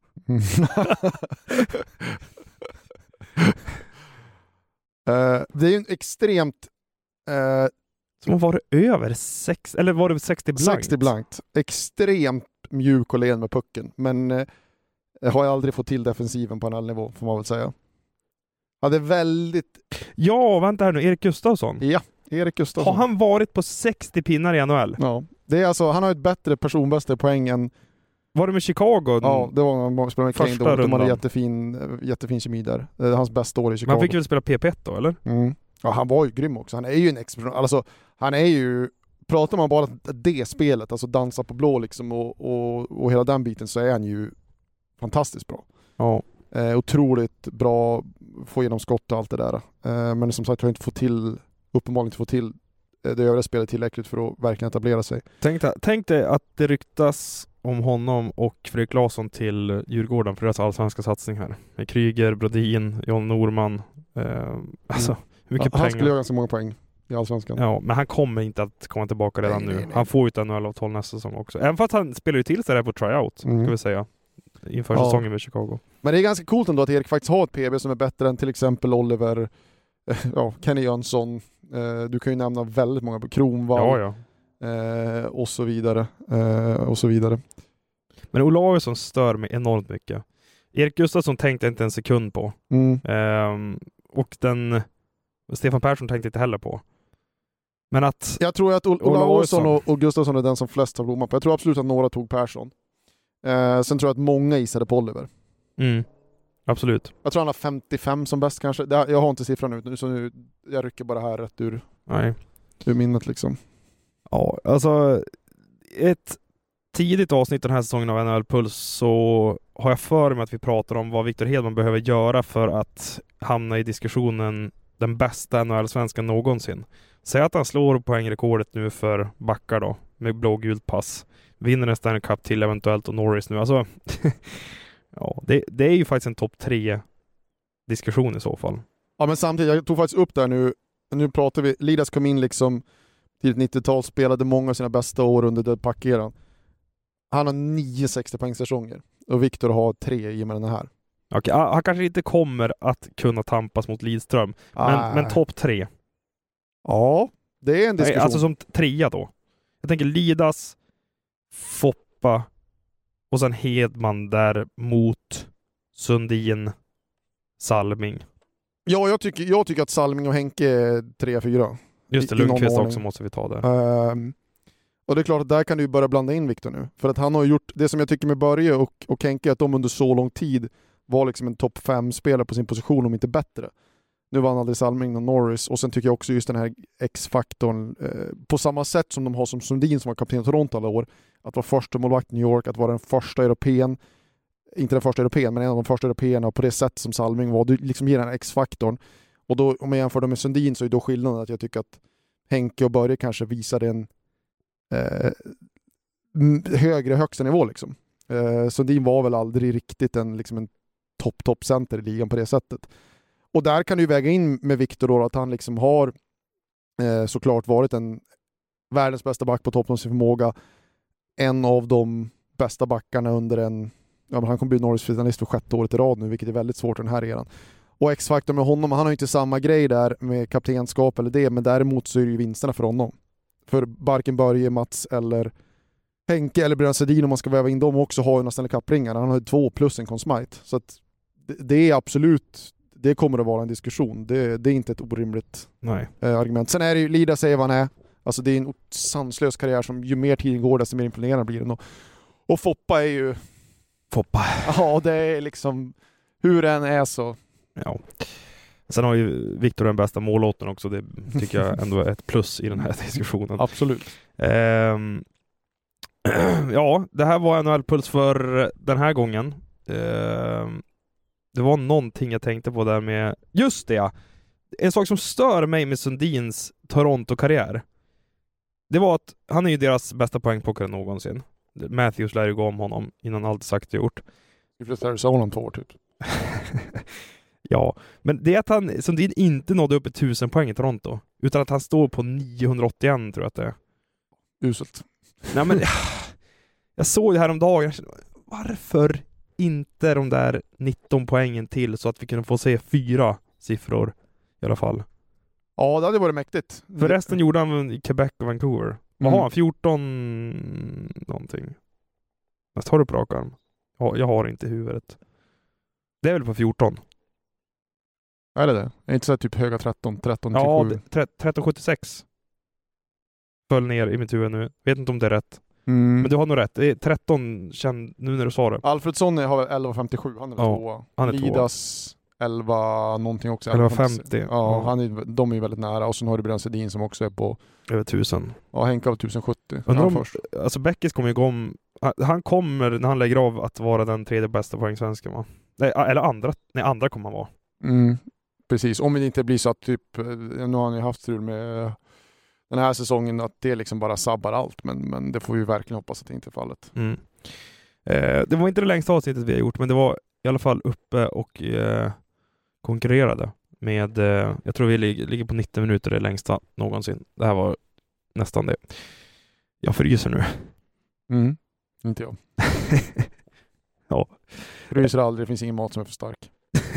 Det är ju en extremt... Som var det över 6, eller var det 60 blankt? 60 blankt. Extremt mjuk och len med pucken. Men har jag aldrig fått till defensiven på en nivå, får man väl säga. Hade väldigt... Ja, vänta här nu. Erik Gustafsson. Ja, Erik Gustafsson. Har han varit på 60 pinnar i NHL? Ja. Det är alltså, han har ett bättre personbästa poäng än... Var det med Chicago? Ja, det var när spelade med Kane då. De hade jättefin kemi där. Hans bästa år i Chicago. Man fick väl spela PP1 då, eller? Ja, han var ju grym också. Han är ju en explosion. Alltså, han är ju... Pratar man bara det spelet, alltså dansa på blå liksom och hela den biten, så är han ju fantastiskt bra. Ja. Otroligt bra, få igenom skott och allt det där. Men som sagt, jag har uppenbarligen inte fått till det övriga spelet tillräckligt för att verkligen etablera sig. Tänk dig att det ryktas om honom och Fredrik Larsson till Djurgården för deras allsvenska satsning här. Med Kryger, Brodin, John Norman, Alltså, hur mycket Han pengar? skulle göra ganska många poäng i Allsvenskan. Ja, men han kommer inte att komma tillbaka redan Nej. nu. Han får ju ett NHL-avtal nästa säsong också. Även för att han spelar ju till sig där på tryout, ska vi säga. Inför säsongen med Chicago. Men det är ganska coolt ändå att Erik faktiskt har ett PB som är bättre än till exempel Oliver, Kenny Jönsson. Du kan ju nämna väldigt många, Kronwall. Och så vidare. Men Olausson stör mig enormt mycket. Erik Gustafsson tänkte inte en sekund på. Och Stefan Persson tänkte inte heller på. Men att... Jag tror att Olausson och Gustafsson är den som flest har blommat på. Jag tror absolut att några tog Persson. Sen tror jag att många gissade på Oliver. Absolut. Jag tror han har 55 som bäst kanske. Jag har inte siffran ut nu, så nu jag rycker bara här rätt ur minnet liksom. Ja, alltså ett tidigt avsnitt den här säsongen av NHL Puls så har jag för mig att vi pratar om vad Victor Hedman behöver göra för att hamna i diskussionen den bästa NHL-svenskan någonsin. Säg att han slår poängrekordet nu för backar då, med blågult pass. Vinner en Stanley Cup till eventuellt och Norris nu. Alltså, ja, det är ju faktiskt en topp 3 diskussion i så fall. Ja, men samtidigt, jag tog faktiskt upp där nu pratar vi, Lidas kom in liksom tidigt 90-tal, spelade många av sina bästa år under Dead Puck-eran. Han har 9 60-poängssäsonger och Victor har 3 i och med den här. Okej, han kanske inte kommer att kunna tampas mot Lidström, men topp 3. Ja, det är en diskussion. Alltså som 3 då. Jag tänker Lidas, Foppa och sen Hedman där mot Sundin, Salming. Ja, jag tycker att Salming och Henke är 3-4. Just det, Lundqvist också måste vi ta där. Och det är klart att där kan du börja blanda in Victor nu. För att han har gjort det som jag tycker med Börje och Henke, att de under så lång tid var liksom en topp 5-spelare på sin position, om inte bättre. Nu vann aldrig Salming och Norris. Och sen tycker jag också just den här X-faktorn, på samma sätt som de har som Sundin som var kapten i Toronto alla år, att vara första målvakt i New York, att vara den första europeen, inte den första europeen, men en av de första européerna, på det sätt som Salming var. Du liksom ger den här X-faktorn. Och då, om jag jämför dem med Sundin, så är då skillnaden att jag tycker att Henke och Börje kanske visade en högsta nivå liksom. Sundin var väl aldrig riktigt en topp-center i ligan på det sättet. Och där kan du väga in med Victor då, att han liksom har såklart varit en världens bästa back på toppen av sin förmåga. En av de bästa backarna under han kommer bli Norris-finalist för 6:e året i rad nu, vilket är väldigt svårt den här eran. Och X-faktor med honom, han har ju inte samma grej där med kaptenskap eller det, men däremot så är det ju vinsterna för honom. För varken Börje, Mats eller Henke eller Brian Sedin, om man ska väva in dem också, har ju nästan kappringar. Han har ju 2 plus en Conn Smythe. Så att det är absolut, det kommer att vara en diskussion. Det är inte ett orimligt argument. Sen är det ju, Lida säger vad han är. Alltså det är en sanslös karriär som ju mer tiden går desto mer imponerande blir den. Och Foppa är ju... Foppa. Ja, det är liksom hur den är så... Ja. Sen har ju Victor den bästa målåten också. Det tycker jag ändå är ett plus i den här diskussionen. Absolut. Ja, det här var NHL-puls för den här gången. Det var någonting jag tänkte på där med... Just det, ja. En sak som stör mig med Sundins Toronto-karriär, det var att han är ju deras bästa poängplockare någonsin. Matthews lär ju gå om honom innan allt sagt och gjort. Vi flyttar Arizona om 2 år typ. Ja, men det är att han Sundin inte nådde upp 1000 poäng i Toronto, utan att han står på 981 tror jag att det är. Uselt. Nej, men jag såg det här om dagen. Jag kände, varför inte de där 19 poängen till så att vi kunde få se 4 siffror i alla fall? Ja, det hade varit mäktigt. För resten gjorde han i Quebec och Vancouver. Vad har han? 14 någonting. Fast har du på rak arm? Ja, jag har inte i huvudet. Det är väl på 14. Är det? Är det inte så här typ höga 13 till 7? Ja, 1376. Föll ner i mitt huvud nu. Vet inte om det är rätt. Men du har nog rätt. Det är 13 känd nu när du sa det. Alfredsson har väl 1157. Han är väl 2. Han är Lidas 11 någonting också. 1150. Ja, de är ju väldigt nära. Och sen har du Brian Sedin som också är på över 1000. Ja, Henke av 1070. Alltså Beckis kommer igång. Han kommer när han lägger av att vara den 3:e bästa poängsvensken, va? Nej, eller andra kommer han vara. Precis, om det inte blir så att typ, nu har han ju haft strul med den här säsongen, att det liksom bara sabbar allt, men det får vi verkligen hoppas att det inte är fallet. Det var inte det längsta avsnittet vi har gjort, men det var i alla fall uppe och konkurrerade. med, jag tror vi ligger på 90 minuter, det längsta någonsin. Det här var nästan det. Jag fryser nu. Inte jag. Ja. Fryser aldrig, det finns ingen mat som är för stark.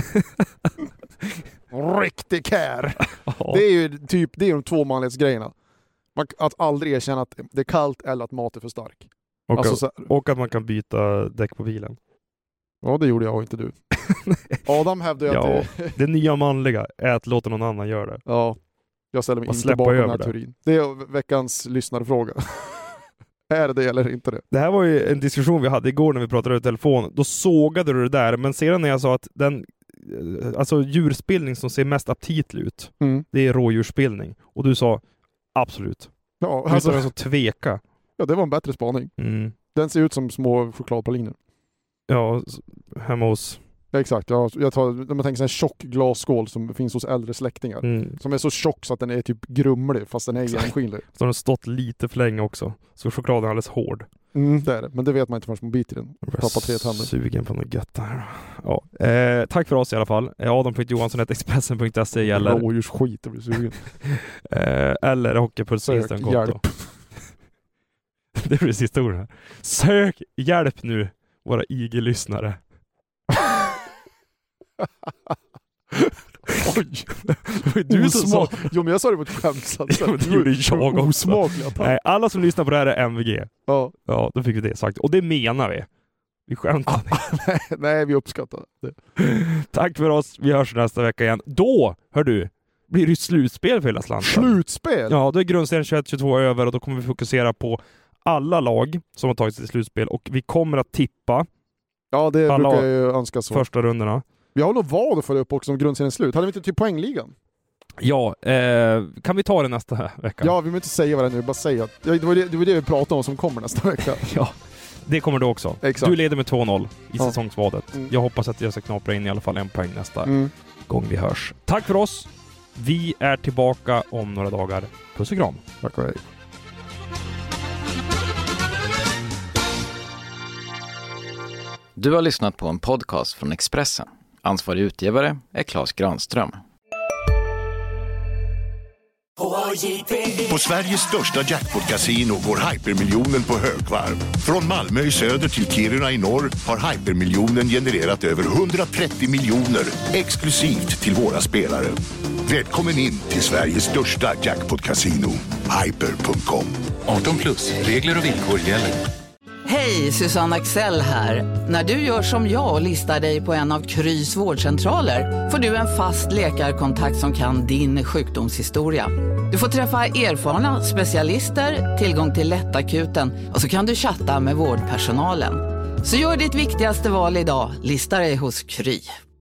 Riktig kär. Ja. Det är ju typ, det är de 2 manlighetsgrejerna. Att aldrig erkänna att det är kallt eller att mat är för stark. Och, alltså, och att man kan byta däck på bilen. Ja, det gjorde jag och inte du. Adam hävdade ju att det nya manliga är att låta någon annan göra det. Ja, jag ställer mig Och inte bakom den här det. teorin. Det är veckans lyssnarfråga. Är det eller inte det? Det här var ju en diskussion vi hade igår när vi pratade över telefon. Då sågade du det där, men sedan när jag sa att den djurspillning som ser mest aptitlig ut, det är rådjursspillning. Och du sa absolut. Ja, alltså, utan att tveka. Ja, det var en bättre spaning. Den ser ut som små chokladpraliner. Ja, hemma hos... Ja, exakt. Jag tänker en tjock glasskål som finns hos äldre släktingar. Som är så tjock så att den är typ grumlig fast den är genomskinlig. Så den har stått lite för länge också. Så chokladen är alldeles hård. Det är det. Men det vet man inte förrän man biter i den. Tappar 3 tänder. Sugen på något gött här. Ja. Tack för oss i alla fall. Adam.johansson@expressen.se gäller. Rådjursskit, det blir sugen. Eller Hockeypulslistan konto. Det blir sista orden här. Sök hjälp nu, våra IG-lyssnare. Oj, du sa... Jo, men jag sa det på ett skämt. Det gjorde jag också. Nej, alla som lyssnar på det här är MVG. Ja, då fick vi det sagt. Och det menar vi. Vi skämtar inte. Nej, vi uppskattar det. Tack för oss. Vi hörs nästa vecka igen. Då, hör du, blir det slutspel för hela slanten. Slutspel? Ja, då är grundserien 21-22 över och då kommer vi fokusera på alla lag som har tagit sig till slutspel. Och vi kommer att tippa. Ja, det brukar jag ju önska så. Första rundorna. Vi har nog vad att föra upp också om grundserien slut. Hade vi inte typ poängligan? Ja, kan vi ta det nästa vecka? Ja, vi behöver inte säga vad det är nu, bara säga. Det var det vi pratade om som kommer nästa vecka. Ja, det kommer du också. Exakt. Du leder med 2-0 i säsongsvadet. Jag hoppas att jag ska knapra in i alla fall 1 poäng nästa gång vi hörs. Tack för oss. Vi är tillbaka om några dagar. Puss och kram. Tack och hej. Du har lyssnat på en podcast från Expressen. Ansvarig utgivare är Claes Granström. På Sveriges största jackpot-casino går Hypermiljonen på högvarv. Från Malmö i söder till Kiruna i norr har Hypermiljonen genererat över 130 miljoner exklusivt till våra spelare. Välkommen in till Sveriges största jackpot-casino, hyper.com. 18+, regler och villkor gäller. Hej, Susanne Axel här. När du gör som jag och listar dig på en av Krys vårdcentraler får du en fast läkarkontakt som kan din sjukdomshistoria. Du får träffa erfarna specialister, tillgång till lättakuten och så kan du chatta med vårdpersonalen. Så gör ditt viktigaste val idag, listar dig hos Kry.